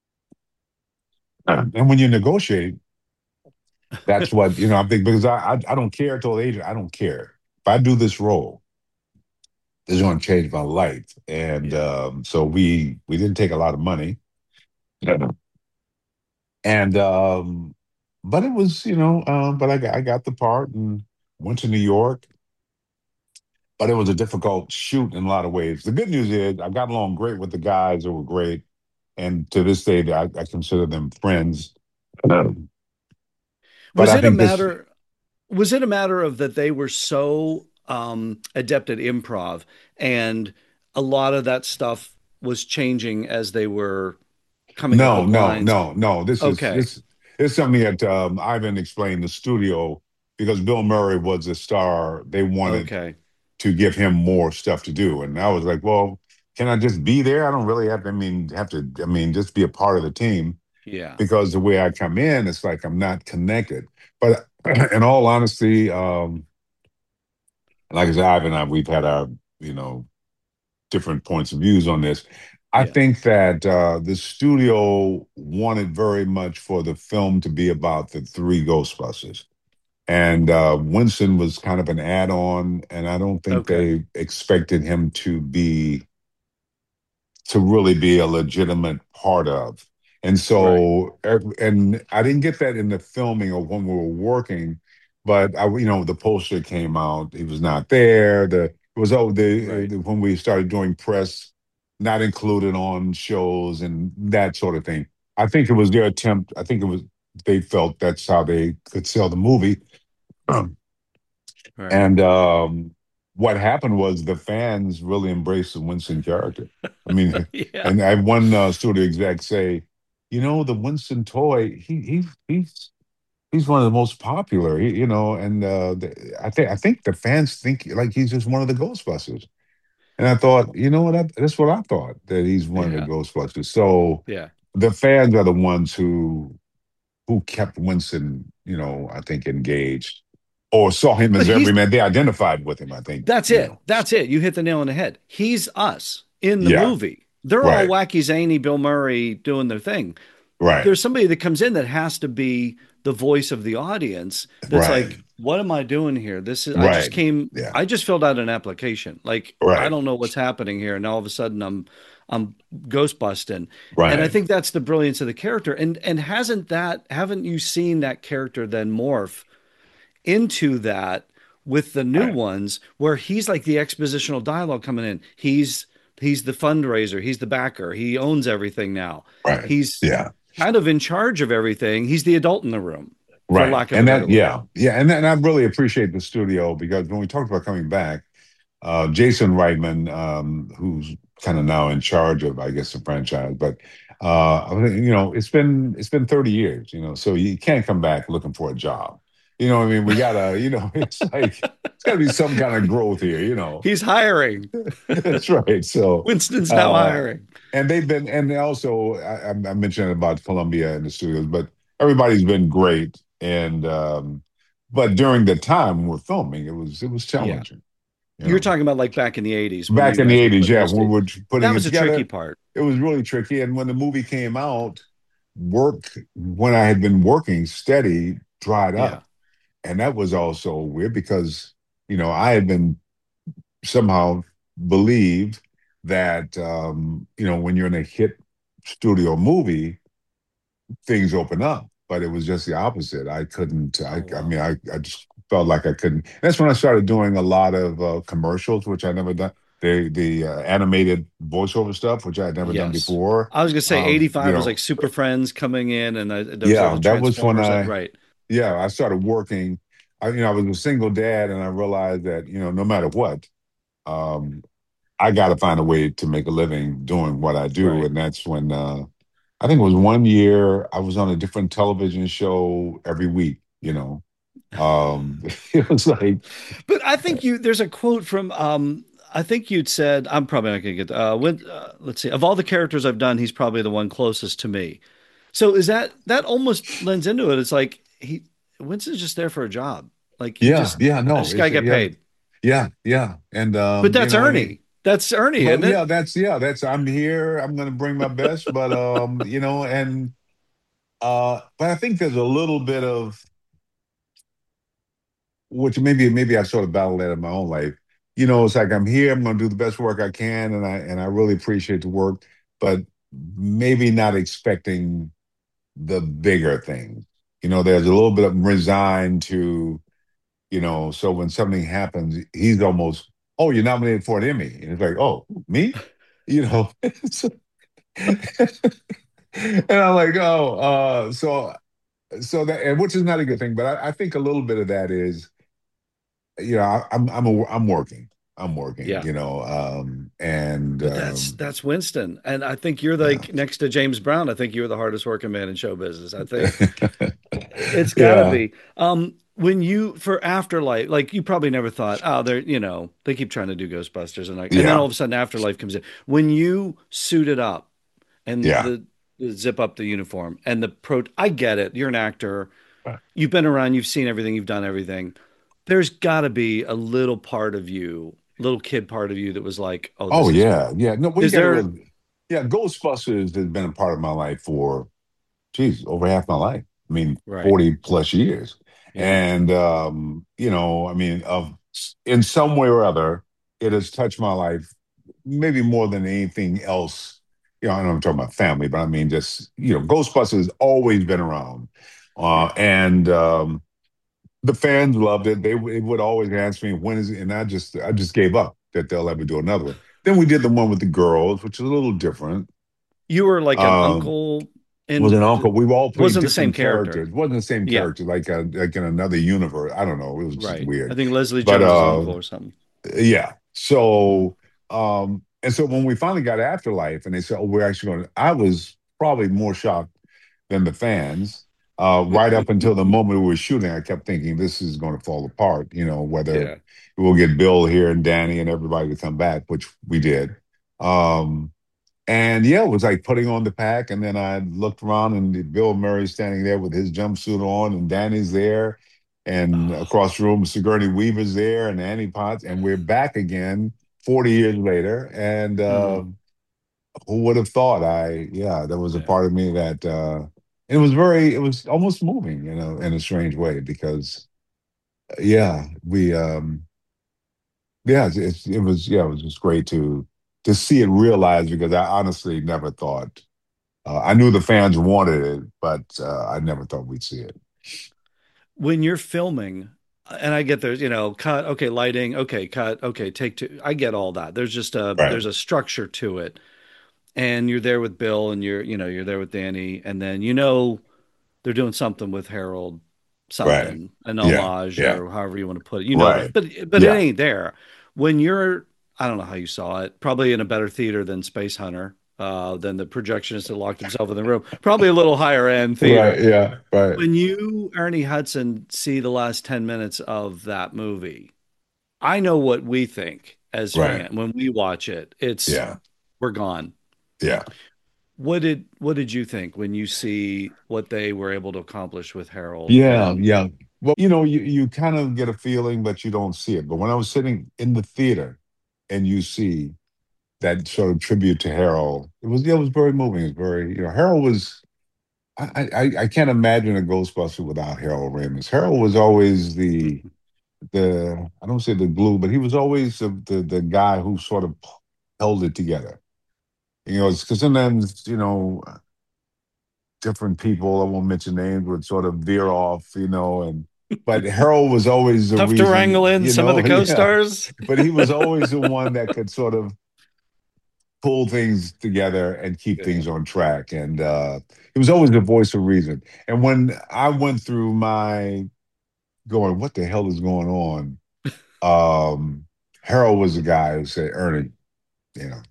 and when you negotiate, that's what, you know, I think because I I, I don't care. I told the agent, I don't care. If I do this role, this is going to change my life. And Yeah. um, so we we didn't take a lot of money. Yeah. And um, but it was, you know, um, but I got I got the part and went to New York. But it was a difficult shoot in a lot of ways. The good news is I got along great with the guys. They were great, and to this day, I, I consider them friends. Um, But Was I it a think this, matter was it a matter of that they were so um adept at improv and a lot of that stuff was changing as they were coming up no, with no, lines? no, no. This is Okay. this is something that um, Ivan explained the studio because Bill Murray was a star. They wanted Okay. to give him more stuff to do, and I was like, well, can I just be there? I don't really have to. I mean, have to. I mean, just be a part of the team Yeah. because the way I come in, it's like I'm not connected. But in all honesty, um, like I said, Ivan and I, we've had our, you know, different points of views on this. I Yeah. think that uh, the studio wanted very much for the film to be about the three Ghostbusters. And uh, Winston was kind of an add-on, and I don't think Okay. they expected him to be to really be a legitimate part of. And Right. so, ev- and I didn't get that in the filming or when we were working, but I, you know, the poster came out, he was not there. The it was oh the, Right. the when we started doing press, not included on shows and that sort of thing. I think it was their attempt. I think it was they felt that's how they could sell the movie. Right. And um, what happened was the fans really embraced the Winston character. I mean, Yeah. and I had one uh, studio exec say, "You know, the Winston toy, he he he's he's one of the most popular. He, you know, and uh, the, I think I think the fans think like he's just one of the Ghostbusters." And I thought, you know what? I, that's what I thought that he's one of the Yeah. Ghostbusters. So Yeah. the fans are the ones who who kept Winston, you know, I think engaged or saw him But as every he's man. They identified with him, I think, that's you it. know. That's it. You hit the nail on the head. He's us in the Yeah, movie. They're all right, wacky, zany, Bill Murray doing their thing. right, There's somebody that comes in that has to be the voice of the audience that's right, like, what am I doing here? This is I just right. came Yeah, I just filled out an application. Like I right, don't know what's happening here. And all of a sudden I'm I'm ghost busting. And I right. think that's the brilliance of the character. And and hasn't that haven't you seen that character then morph into that with the new Right. ones where he's like the expositional dialogue coming in. He's He's the fundraiser. He's the backer. He owns everything now. Right. He's Yeah. kind of in charge of everything. He's the adult in the room, for Right. lack of a And better that, word. yeah, yeah. And, that, and I really appreciate the studio because when we talked about coming back, uh, Jason Reitman, um, who's kind of now in charge of, I guess, the franchise, but uh, I think, you know, it's been it's been thirty years, you know, so you can't come back looking for a job. You know what I mean? We gotta, you know, it's like it's gotta be some kind of growth here, you know. He's hiring. That's right. So, Winston's now uh, hiring. and they've been, and also I, I mentioned about Columbia and the studios, but everybody's been great. And um, but during the time when we're filming, it was it was Yeah. challenging. You You're know, talking about like back in the eighties when back you in the guys were eighties, putting yeah, this when to, we were putting that it was a tricky together, part. it was really tricky. And when the movie came out, work when I had been working steady dried Yeah. up, and that was also weird because you know I had been somehow believed that um, you know when you're in a hit studio movie, things open up. But it was just the opposite. I couldn't. Oh, I, I wow. mean, I, I just felt like I couldn't. That's when I started doing a lot of uh, commercials, which I never done. The the uh, animated voiceover stuff, which I had never done Yes. before. I was gonna say Um, you eighty-five was like know, Super Friends coming in, and uh, there was all yeah, the that was when Transformers. That I, right. yeah, I started working. I, you know, I was a single dad, and I realized that you know, no matter what, um, I got to find a way to make a living doing what I do, Right. and that's when uh, I think it was one year I was on a different television show every week. You know, um, it was like, But I think you there's a quote from um I think you'd said I'm probably not gonna get uh when uh, let's see, of all the characters I've done, he's probably the one closest to me. So is that that almost lends into it? It's like he Winston's just there for a job. Like he yeah, just yeah, I no, just gotta it's get yeah, paid. yeah, yeah, and But um, you that's know, and he, Ernie. That's Ernie, well, isn't yeah, it? that's yeah, that's I'm here. I'm going to bring my best, but um, you know, and uh, but I think there's a little bit of which maybe maybe I sort of battled that in my own life. You know, it's like I'm here, I'm gonna do the best work I can, and I and I really appreciate the work, but maybe not expecting the bigger things. You know, there's a little bit of resigned to, you know, so when something happens, he's almost, oh, you're nominated for an Emmy. And it's like, oh, me? You know. And I'm like, oh, uh, so so that and which is not a good thing, but I, I think a little bit of that is you know, I, I'm I'm a, I'm working. I'm working, Yeah. you know, um, and But that's um, that's Winston. And I think you're yeah, like next to James Brown. I think you're the hardest working man in show business. I think it's gotta yeah, be. Um, when you for Afterlife, like you probably never thought, oh, they're you know they keep trying to do Ghostbusters, and like, and then all yeah, of a sudden Afterlife comes in. When you suited up and yeah. the, the zip up the uniform and the pro, I get it. You're an actor. Uh, You've been around. You've seen everything. You've done everything. There's got to be a little part of you, little kid part of you that was like, oh, Oh this is yeah, yeah. No, well, you is got to there really, yeah. Ghostbusters has been a part of my life for, geez, over half my life. I mean, right? forty plus years, Yeah. and um, you know, I mean, of in some way or other, it has touched my life maybe more than anything else. You know, I know I'm talking about family, but I mean, just you know, Ghostbusters has always been around, uh, Yeah. and um, the fans loved it. They, they would always ask me when is it, and I just I just gave up that they'll ever do another one. Then we did the one with the girls, which is a little different. You were like an Um, uncle was and an th- uncle. We all played wasn't the same different character. characters. Wasn't the same Yeah. character, like a, like in another universe. I don't know. It was just Right. I weird. think Leslie But Jones's uh, uncle or something. yeah. So um, and so when we finally got Afterlife, and they said, "Oh, we're actually going," to I was probably more shocked than the fans. Uh, right up until the moment we were shooting, I kept thinking this is going to fall apart. You know, whether Yeah. we'll get Bill here and Danny and everybody to come back, which we did. Um, and yeah, it was like putting on the pack. And then I looked around and Bill Murray standing there with his jumpsuit on, and Danny's there. And Oh, across the room, Sigourney Weaver's there and Annie Potts. And we're back again forty years later. And mm, uh, who would have thought? I, yeah, there was a yeah. part of me that uh, it was very, it was almost moving, you know, in a strange way because, yeah, we, um, yeah, it's, it's, it was, yeah, it was just great to, to see it realized because I honestly never thought. Uh, I knew the fans wanted it, but uh, I never thought we'd see it. When you're filming, and I get there's, you know, cut, okay, lighting, okay, cut, okay, take two. I get all that. There's just a Right, there's a structure to it. And you're there with Bill and you're, you know, you're there with Danny, and then you know they're doing something with Harold, right. something, an Yeah, homage yeah, or however you want to put it. You know that. right. But but it Yeah, ain't there. When you're I don't know how you saw it, probably in a better theater than Space Hunter. Uh, than the projectionist that locked himself in the room. Probably a little higher end right. theater. Yeah, right, When you, Ernie Hudson, see the last ten minutes of that movie, I know what we think as right. fans when we watch it. It's Yeah, we're gone. yeah. What did what did you think when you see what they were able to accomplish with Harold? Yeah, And yeah. Well, you know, you, you kind of get a feeling, but you don't see it. But when I was sitting in the theater and you see that sort of tribute to Harold, it was yeah, it was very moving. It was very, you know, Harold was I I, I can't imagine a Ghostbuster without Harold Ramis. Harold was always the the I don't say the glue, but he was always the the, the guy who sort of held it together. You know, because sometimes, you know, different people, I won't mention names, would sort of veer off, you know, and but Harold was always the tough to wrangle reason, in you some of the know, yeah. co-stars. But he was always the one that could sort of pull things together and keep Yeah. things on track. And uh he was always the voice of reason. And when I went through my going, what the hell is going on? Um, Harold was the guy who said, Ernie, you know.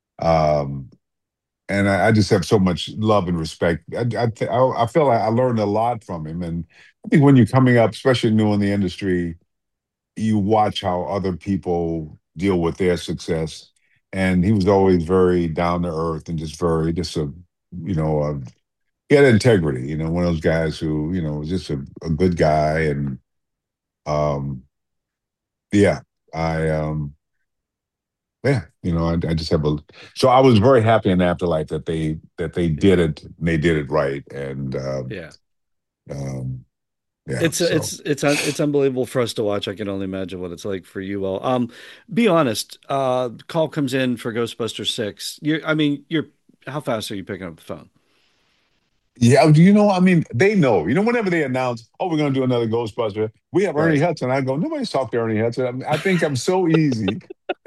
Um, and I, I just have so much love and respect. I, I, I feel like I learned a lot from him, and I think when you're coming up, especially new in the industry, you watch how other people deal with their success. And he was always very down to earth and just very, just a, you know, uh, he had integrity. You know, one of those guys who, you know, was just a, a good guy. And um, yeah, I um, yeah, you know, I, I just have a. So I was very happy in Afterlife that they that they Yeah. did it. And they did it right, and um, Yeah. um, yeah. It's So it's it's un- it's unbelievable for us to watch. I can only imagine what it's like for you all. Um, be honest. Uh, call comes in for Ghostbusters six. You, I mean, you're how fast are you picking up the phone? yeah, do you know? I mean, they know. You know, whenever they announce, "Oh, we're going to do another Ghostbuster," we have Ernie Right. Hudson. I go, nobody's talked to Ernie Hudson. I, mean, I think I'm so easy.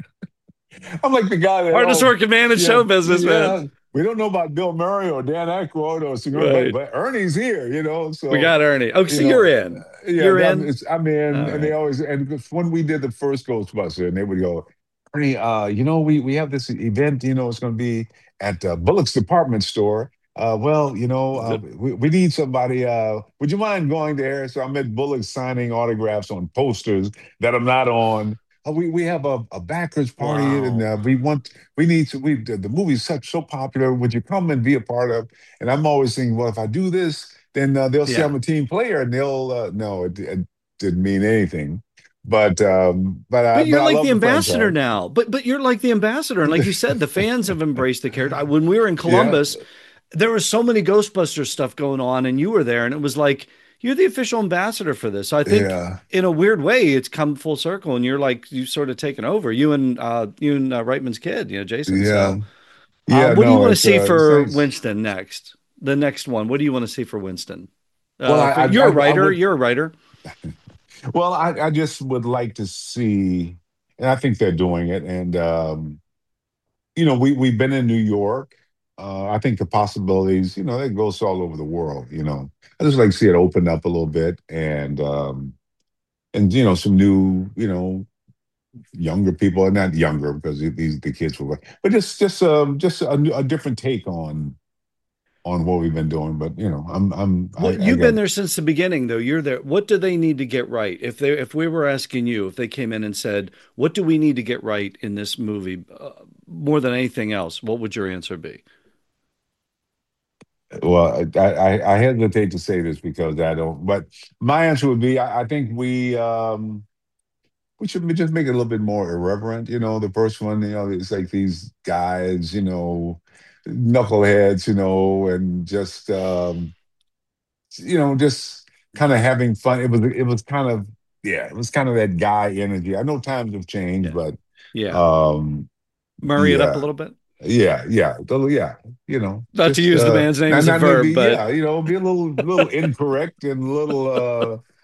I'm like the guy that, Hardest oh, working man in yeah, show business, man. yeah. We don't know about Bill Murray or Dan Aykroyd or Sigourney, but Right. but Ernie's here. You know, We so got Ernie. Oh, you so you're know, in. yeah, You're I'm, in. it's, I'm in, All and they right. always and when we did the first Ghostbuster, and they would go, Ernie, uh, you know, we we have this event, you know, it's going to be at uh, Bullock's department store. Uh, well, you know, uh, Yep. we, we need somebody. Uh, would you mind going there? So I'm at Bullock's signing autographs on posters that I'm not on. Uh, we we have a, a backers party, and Wow. uh, we want we need to. We the, the movie's such so popular. Would you come and be a part of? And I'm always thinking, well, if I do this, then uh, they'll say Yeah. I'm a team player, and they'll uh, no, it, it didn't mean anything. But um, but I But but you're I like the love the ambassador franchise. now. But but you're like the ambassador, and like you said, the fans have embraced the character. I- When we were in Yeah, Columbus, there was so many Ghostbusters stuff going on, and you were there, and it was like you're the official ambassador for this. So I think yeah, in a weird way, it's come full circle, and you're like you sort of taken over. You and uh, you and uh, Reitman's kid, you know, Jason. yeah, So yeah. um, what do you No, want to it's see uh, it's for nice. Winston next? The next one. What do you want to see for Winston? Well, Uh, I for, I you're I, a I writer. would You're a writer. well, I I just would like to see, and I think they're doing it. And um, you know, we we've been in New York. Uh, I think the possibilities, you know, it goes all over the world. You know, I just like to see it open up a little bit, and um, and you know, some new, you know, younger people, and not younger because these the kids were, but just just um just a, a different take on on what we've been doing. But you know, I'm I'm Well, I, I you've got been there since the beginning, though. You're there. What do they need to get right? If they, if we were asking you, if they came in and said, "What do we need to get right in this movie uh, more than anything else?" What would your answer be? well, I, I I hesitate to say this because I don't. But my answer would be I, I think we um we should just make it a little bit more irreverent. You know, the first one, you know, it's like these guys, you know, knuckleheads, you know, and just um you know, just kind of having fun. It was it was kind of yeah, it was kind of that guy energy. I know times have changed, Yeah, but yeah. um Murray it up a yeah, little bit. yeah, yeah, the- yeah. You know, Not to just use the uh, man's name not as a not maybe verb, but yeah, you know, be a little little incorrect and a little uh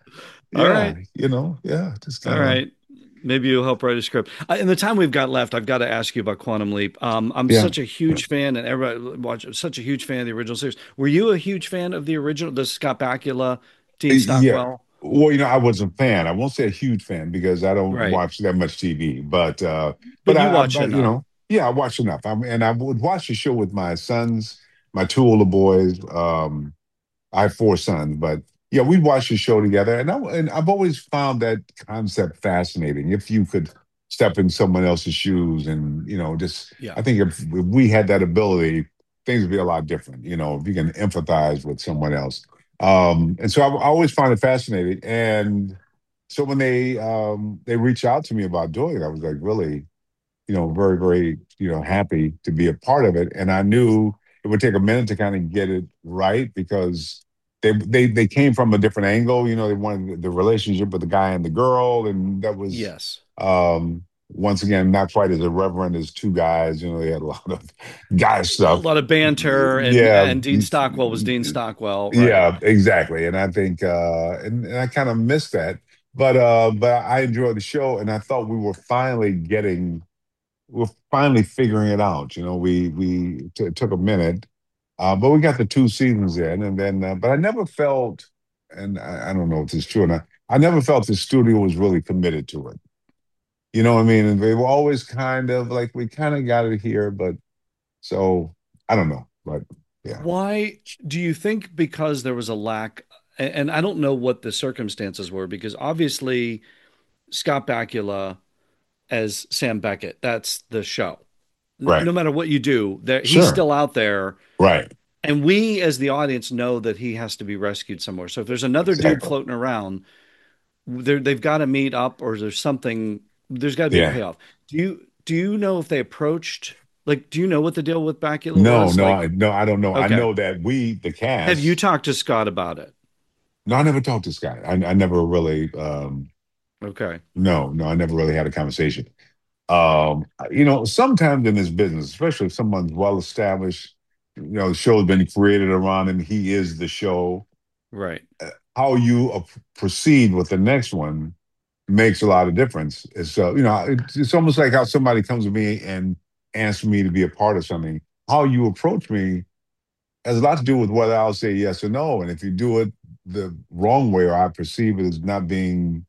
All Yeah, right. you know, yeah, just All kind of, right. Maybe you'll help write a script. Uh, in the time we've got left, I've got to ask you about Quantum Leap. Um, I'm yeah. such a huge fan, and everybody watch such a huge fan of the original series. Were you a huge fan of the original, the Scott Bakula, Dean Yeah. Stockwell? Well, you know, I was a fan. I won't say a huge fan because I don't Right. watch that much T V, but uh but But you I, watched I you enough. know, yeah, I watch enough. I mean, and I would watch the show with my sons, my two older boys. Um, I have four sons, but yeah, we'd watch the show together, and I and I've always found that concept fascinating. If you could step in someone else's shoes, and you know, just Yeah. I think if, if we had that ability, things would be a lot different. You know, if you can empathize with someone else, um, and so I, I always find it fascinating. And so when they um, they reached out to me about doing it, I was like, really, you know, very, very, you know, happy to be a part of it. And I knew it would take a minute to kind of get it right because they they they came from a different angle. You know, they wanted the relationship with the guy and the girl, and that was Yes. um once again not quite as irreverent as two guys. You know, they had a lot of guy A stuff. lot of banter, and Yeah, and Dean Stockwell was Dean Stockwell, right? yeah, exactly. And I think uh and, and I kind of missed that. But uh but I enjoyed the show and I thought we were finally getting we're finally figuring it out. You know, we we t- it took a minute, uh, but we got the two seasons in, and then. Uh, but I never felt, and I, I don't know if this is true or not. I never felt the studio was really committed to it. You know what I mean? And they were always kind of like we kind of got it here, but so I don't know, but yeah, Why do you think because there was a lack, a- and I don't know what the circumstances were, because obviously Scott Bakula as Sam Beckett, that's the show. N- right, No matter what you do, there he's sure, still out there, right, and we as the audience know that he has to be rescued somewhere. So if there's another dude exactly, floating around, they're, they've got to meet up, or there's something. There's got to be a yeah. payoff. Do you do you know if they approached? Like, do you know what the deal with Bakula No, was? no, Like, I no, I don't know. I okay, know that we, the have you cast. talked to Scott about it? No, I never talked to this guy. I, I never really. Um, Okay. no, no, I never really had a conversation. Um, you know, sometimes in this business, especially if someone's well established, you know, the show's been created around him, he is the show. Right. How you uh, proceed with the next one makes a lot of difference. It's uh, you know, it's, it's almost like how somebody comes to me and asks me to be a part of something. How you approach me has a lot to do with whether I'll say yes or no. And if you do it the wrong way, or I perceive it as not being,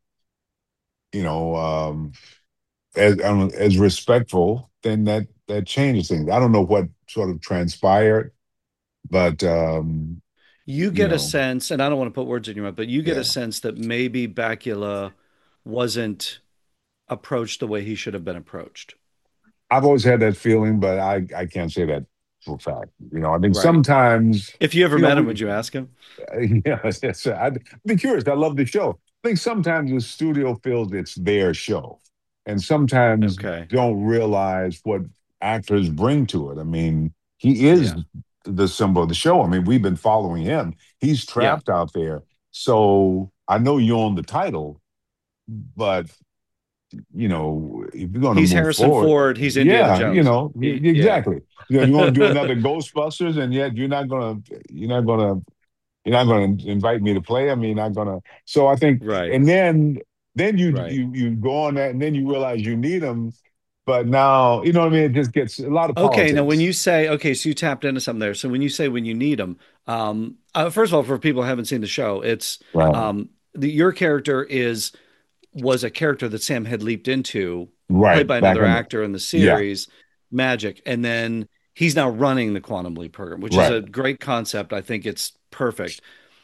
you know, um, as um, as respectful, then that that changes things. I don't know what sort of transpired, but um, You you get a know, sense, and I don't want to put words in your mouth, but you get a yeah, sense that maybe Bakula wasn't approached the way he should have been approached. I've always had that feeling, but I I can't say that for a fact. You know, I think Right. sometimes, If you ever you know, met him, we, would you ask him? yeah, yes, I'd be curious. I love the show. I think sometimes the studio feels it's their show, and sometimes Okay. don't realize what actors bring to it. I mean, he is Yeah. the symbol of the show. I mean, we've been following him. He's Yeah. trapped out there. So I know you own the title, but you know, if you're going to He's move Harrison forward, Ford. He's Indiana yeah, you Jones. know, He, yeah. exactly. You know, you want to do another Ghostbusters, and yet you're not gonna, you're not gonna you're not going to invite me to play. I mean, you're not going to. So I think, Right. and then then you Right. you you go on that, and then you realize you need them. But now, you know what I mean. It just gets a lot of Okay, now when politics. you say, okay, so you tapped into something there. So when you say when you need them, um, uh, first of all, for people who haven't seen the show, it's Right, um, the, your character is was a character that Sam had leaped into, played right. by Back another in the actor in the yeah, series, Magic, and then he's now running the Quantum Leap program, which is right. a great concept. I think it's perfect.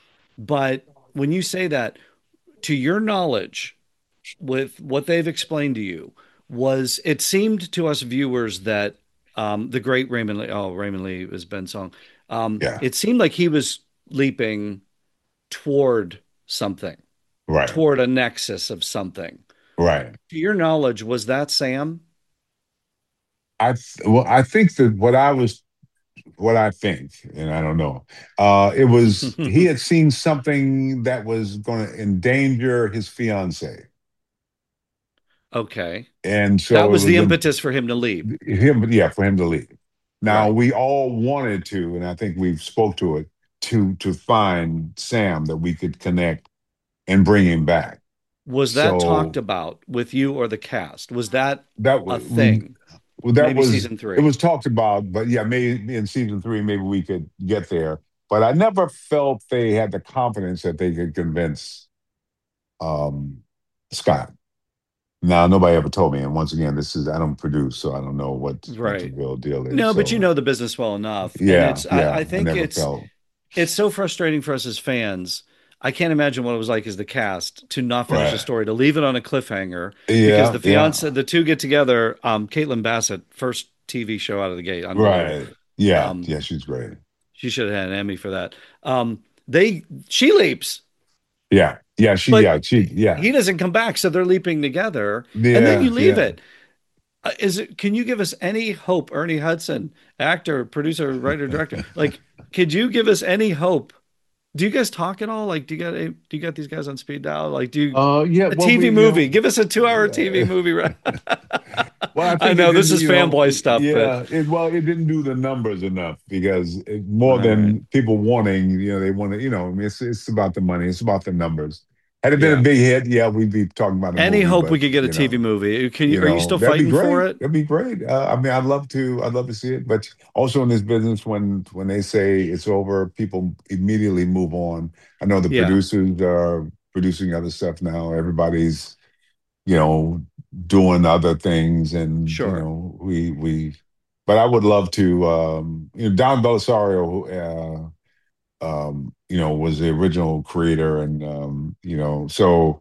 But when you say that, to your knowledge, with what they've explained to you, was it seemed to us viewers that um, the great Raymond Lee, oh, Raymond Lee is Ben Song. Um, Yeah, it seemed like he was leaping toward something, right, toward a nexus of something. right. To your knowledge, was that Sam? I th- well, I think that what I was, what I think, and I don't know, uh, it was he had seen something that was going to endanger his fiance, Okay. and That so it was the was a impetus for him to leap. him, yeah, for him to leave. Now Right. we all wanted to, and I think we've spoke to it to to find Sam that we could connect and bring him back. Was that talked So about with you or the cast? Was that that a we thing? well, that Maybe was season it three. was talked about, but yeah, maybe in season three, maybe we could get there. But I never felt they had the confidence that they could convince um, Scott. Now, nobody ever told me, and once again, this is I don't produce, so I don't know what what the Right. real deal is. No, but you So know the business well enough. And yeah, it's I, yeah, I I think never it's felt it's so frustrating for us as fans. I can't imagine what it was like as the cast to not finish a right. story, to leave it on a cliffhanger because Yeah, the fiance, yeah, the two get together. Um, Caitlin Bassett, first T V show out of the gate, unbelievable. right. Yeah, Um, yeah, she's great. she should have had an Emmy for that. Um, they she leaps, Yeah, yeah, she, but yeah, she, yeah, he doesn't come back, so they're leaping together, and then you yeah, leave yeah. it. Uh, is it? Can you give us any hope, Ernie Hudson, actor, producer, writer, director? Like, could you give us any hope? Do you guys talk at all? Like, do you got do you got these guys on speed dial? Like, do you Uh, yeah. a Well, we, T V you movie? know, Give us a two-hour T V yeah. movie, right? Well, I I think it know this didn't, is you know, fanboy stuff, but yeah. It well, it didn't do the numbers enough because it, more all right, than people wanting, you know, they want to, you know, I mean, it's it's about the money, it's about the numbers. Had it been a yeah. big hit, yeah, we'd be talking about a Any movie, hope we but could get a you T V know. movie? Can you? You Are you know, still that'd be fighting for great. it? That'd be great. Uh, I mean, I'd love to. I'd love to see it. But also in this business, when when they say it's over, people immediately move on. I know the Yeah, producers are producing other stuff now. Everybody's, you know, doing other things, and you sure. know, we we. But I would love to. Um, you know, Don Belisario, uh, um, you know, was the original creator, and um, you know, so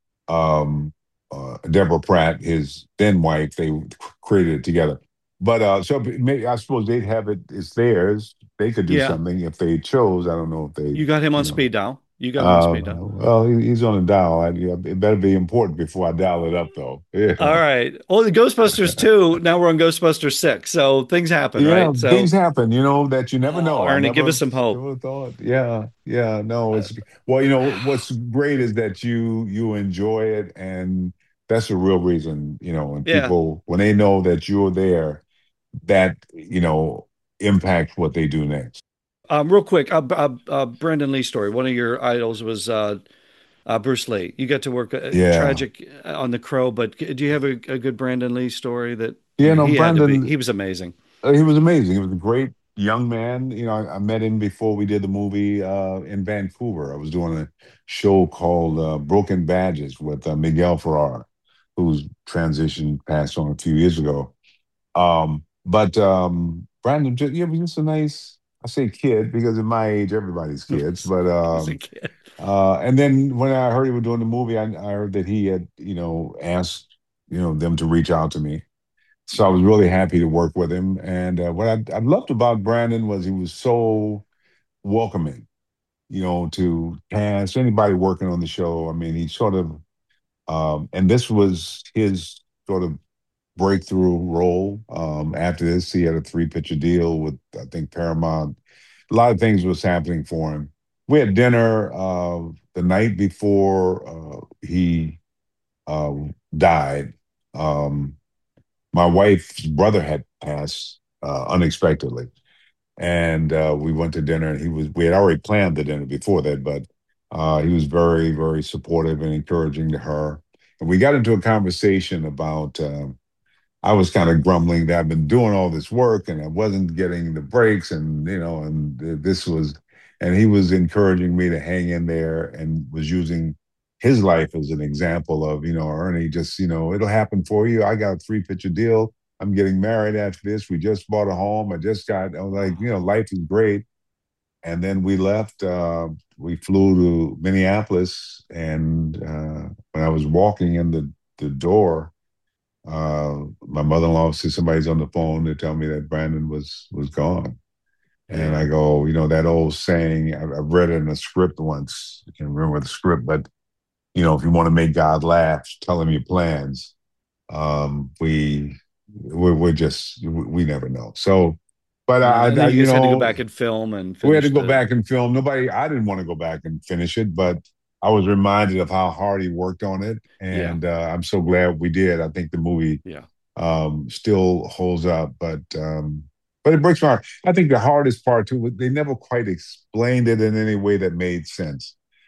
um, uh, Deborah Pratt, his then wife, they created it together. But uh, so maybe I suppose they'd have it. It's theirs. They could do Yeah, something if they chose. I don't know if they, you got him on you know. speed dial. You got him on Uh, speed dial. well, he, he's on a dial. I, yeah, it better be important before I dial it up, though. All Yeah. right. Well, the Ghostbusters two. Now we're on Ghostbusters six, so things happen, Yeah, right? things So, happen, you know, that you never oh, know. I Ernie, give never, us some hope. never thought. Yeah, yeah, no, Uh, it's well, you know, what's great is that you you enjoy it, and that's the real reason, you know, when yeah. people when they know that you're there, that, you know, impacts what they do next. Um, real quick, uh, uh, uh, Brandon Lee story. One of your idols was uh, uh, Bruce Lee. You got to work uh, Yeah. tragic uh, on The Crow, but do you have a, a good Brandon Lee story that Yeah, no, he had to be? Brandon, He was amazing. uh, he was amazing. He was a great young man. You know, I, I met him before we did the movie uh, in Vancouver. I was doing a show called uh, Broken Badges with uh, Miguel Ferrar, who's transitioned, passed on a few years ago. Um, but um, Brandon, ju- yeah, he was just a nice, I say kid because at my age, everybody's kids. But He was a um, kid. uh, and then when I heard he was doing the movie, I, I heard that he had, you know, asked, you know, them to reach out to me. So I was really happy to work with him. And uh, what I, I loved about Brandon was he was so welcoming, you know, to cast anybody working on the show. I mean, he sort of, um, and this was his sort of breakthrough role. Um, after this, he had a three picture deal with, I think, Paramount. A lot of things was happening for him. We had dinner uh, the night before uh, he uh, died. Um, my wife's brother had passed uh, unexpectedly, and uh, we went to dinner. And he was we had already planned the dinner before that, but uh, he was very, very supportive and encouraging to her. And we got into a conversation about. Um, I was kind of grumbling that I've been doing all this work and I wasn't getting the breaks, and you know, and this was, and he was encouraging me to hang in there and was using his life as an example of, you know, Ernie, just, you know, it'll happen for you. I got a three picture deal. I'm getting married after this. We just bought a home. I just got, I was like, you know, life is great. And then we left. Uh, we flew to Minneapolis, and uh, when I was walking in the the door, uh, my mother-in-law said somebody's on the phone to tell me that Brandon was was gone. And Yeah. I go, you know, that old saying, I, I read it in a script once. I can't remember the script, but you know, if you want to make God laugh, tell him your plans. Um, we we're, we're just we, we never know. So, but No, I, and I, then you you guys had to go know, back and film and we had to finish go the. back and film. Nobody, I didn't want to go back and finish it, but I was reminded of how hard he worked on it, Yeah. and uh, I'm so glad we did. I think the movie Yeah. um, still holds up, but um, but it breaks my heart. I think the hardest part too, they never quite explained it in any way that made sense.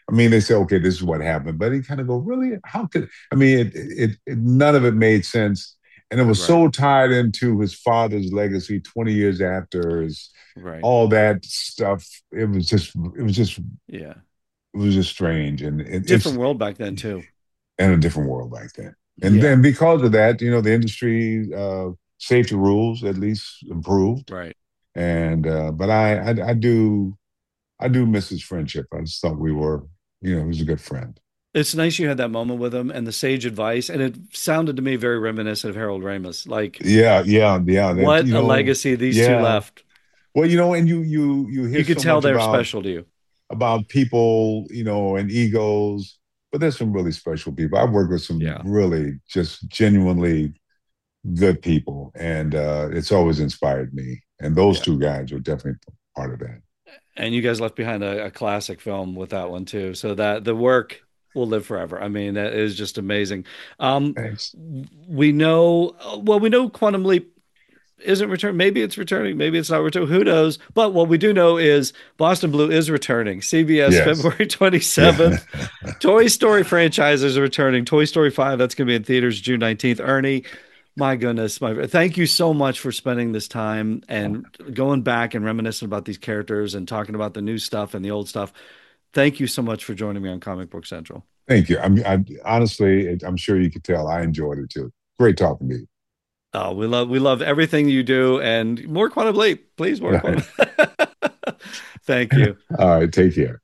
I mean, they say, okay, this is what happened, but he kind of go, really? How could? I mean, it, it, it none of it made sense, and it was Right. so tied into his father's legacy. Twenty years after his Right. all that stuff, it was just, it was just, Yeah. it was just strange, and it, it's Different world back then too. in a different world back then. And Yeah. then because of that, you know, the industry uh, safety rules at least improved. Right. And uh, but I, I I do I do miss his friendship. I just thought we were, you know, he was a good friend. It's nice you had that moment with him and the sage advice, and it sounded to me very reminiscent of Harold Ramis. Like, Yeah, yeah, yeah. That what you a know, legacy these two yeah. left. Well, you know, and you you you hear You could so tell much they're about special to you. about people, you know, and egos, but there's some really special people. I've worked with some Yeah. really just genuinely good people, and uh, it's always inspired me. And those Yeah. two guys are definitely part of that. And you guys left behind a, a classic film with that one too. So that the work will live forever. I mean, that is just amazing. Um, Thanks. we know, well, we know Quantum Leap isn't returning. Maybe it's returning. Maybe it's not returning. Who knows? But what we do know is Boston Blue is returning. C B S Yes. February Yeah. twenty-seventh. Toy Story franchises are returning. Toy Story five, that's going to be in theaters June nineteenth. Ernie, my goodness, my thank you so much for spending this time and going back and reminiscing about these characters and talking about the new stuff and the old stuff. Thank you so much for joining me on Comic Book Central. Thank you. I'm I, honestly, I'm sure you could tell I enjoyed it too. Great talking to you. Oh, we love we love everything you do, and more Quantum Leap, please, more Quantum. Thank you. All right, take care.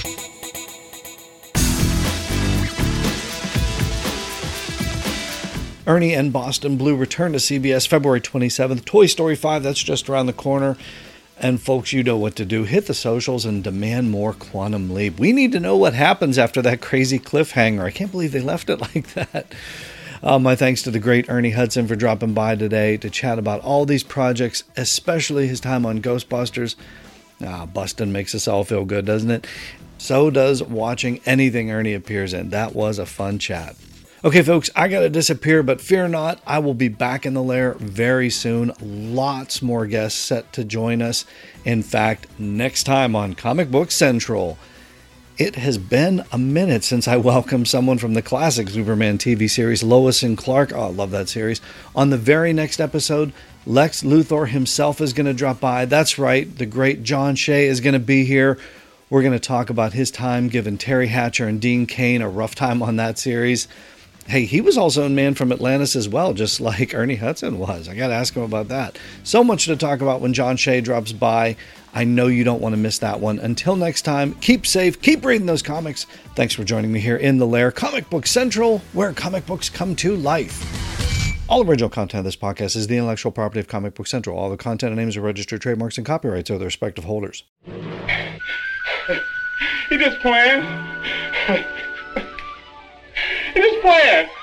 Ernie and Boston Blue return to C B S February twenty-seventh. Toy Story five, that's just around the corner. And folks, you know what to do. Hit the socials and demand more Quantum Leap. We need to know what happens after that crazy cliffhanger. I can't believe they left it like that. Uh, my thanks to the great Ernie Hudson for dropping by today to chat about all these projects, especially his time on Ghostbusters. Ah, Bustin' makes us all feel good, doesn't it? So does watching anything Ernie appears in. That was a fun chat. Okay, folks, I got to disappear, but fear not, I will be back in the lair very soon. Lots more guests set to join us. In fact, next time on Comic Book Central. It has been a minute since I welcomed someone from the classic Superman T V series, Lois and Clark. Oh, I love that series. On the very next episode, Lex Luthor himself is going to drop by. That's right, the great John Shea is going to be here. We're going to talk about his time giving Terry Hatcher and Dean Cain a rough time on that series. Hey, he was also in Man from Atlantis as well, just like Ernie Hudson was. I got to ask him about that. So much to talk about when John Shea drops by. I know you don't want to miss that one. Until next time, keep safe, keep reading those comics. Thanks for joining me here in the lair, Comic Book Central, where comic books come to life. All original content of this podcast is the intellectual property of Comic Book Central. All the content and names are registered trademarks and copyrights of their respective holders. He just playing. He just playing.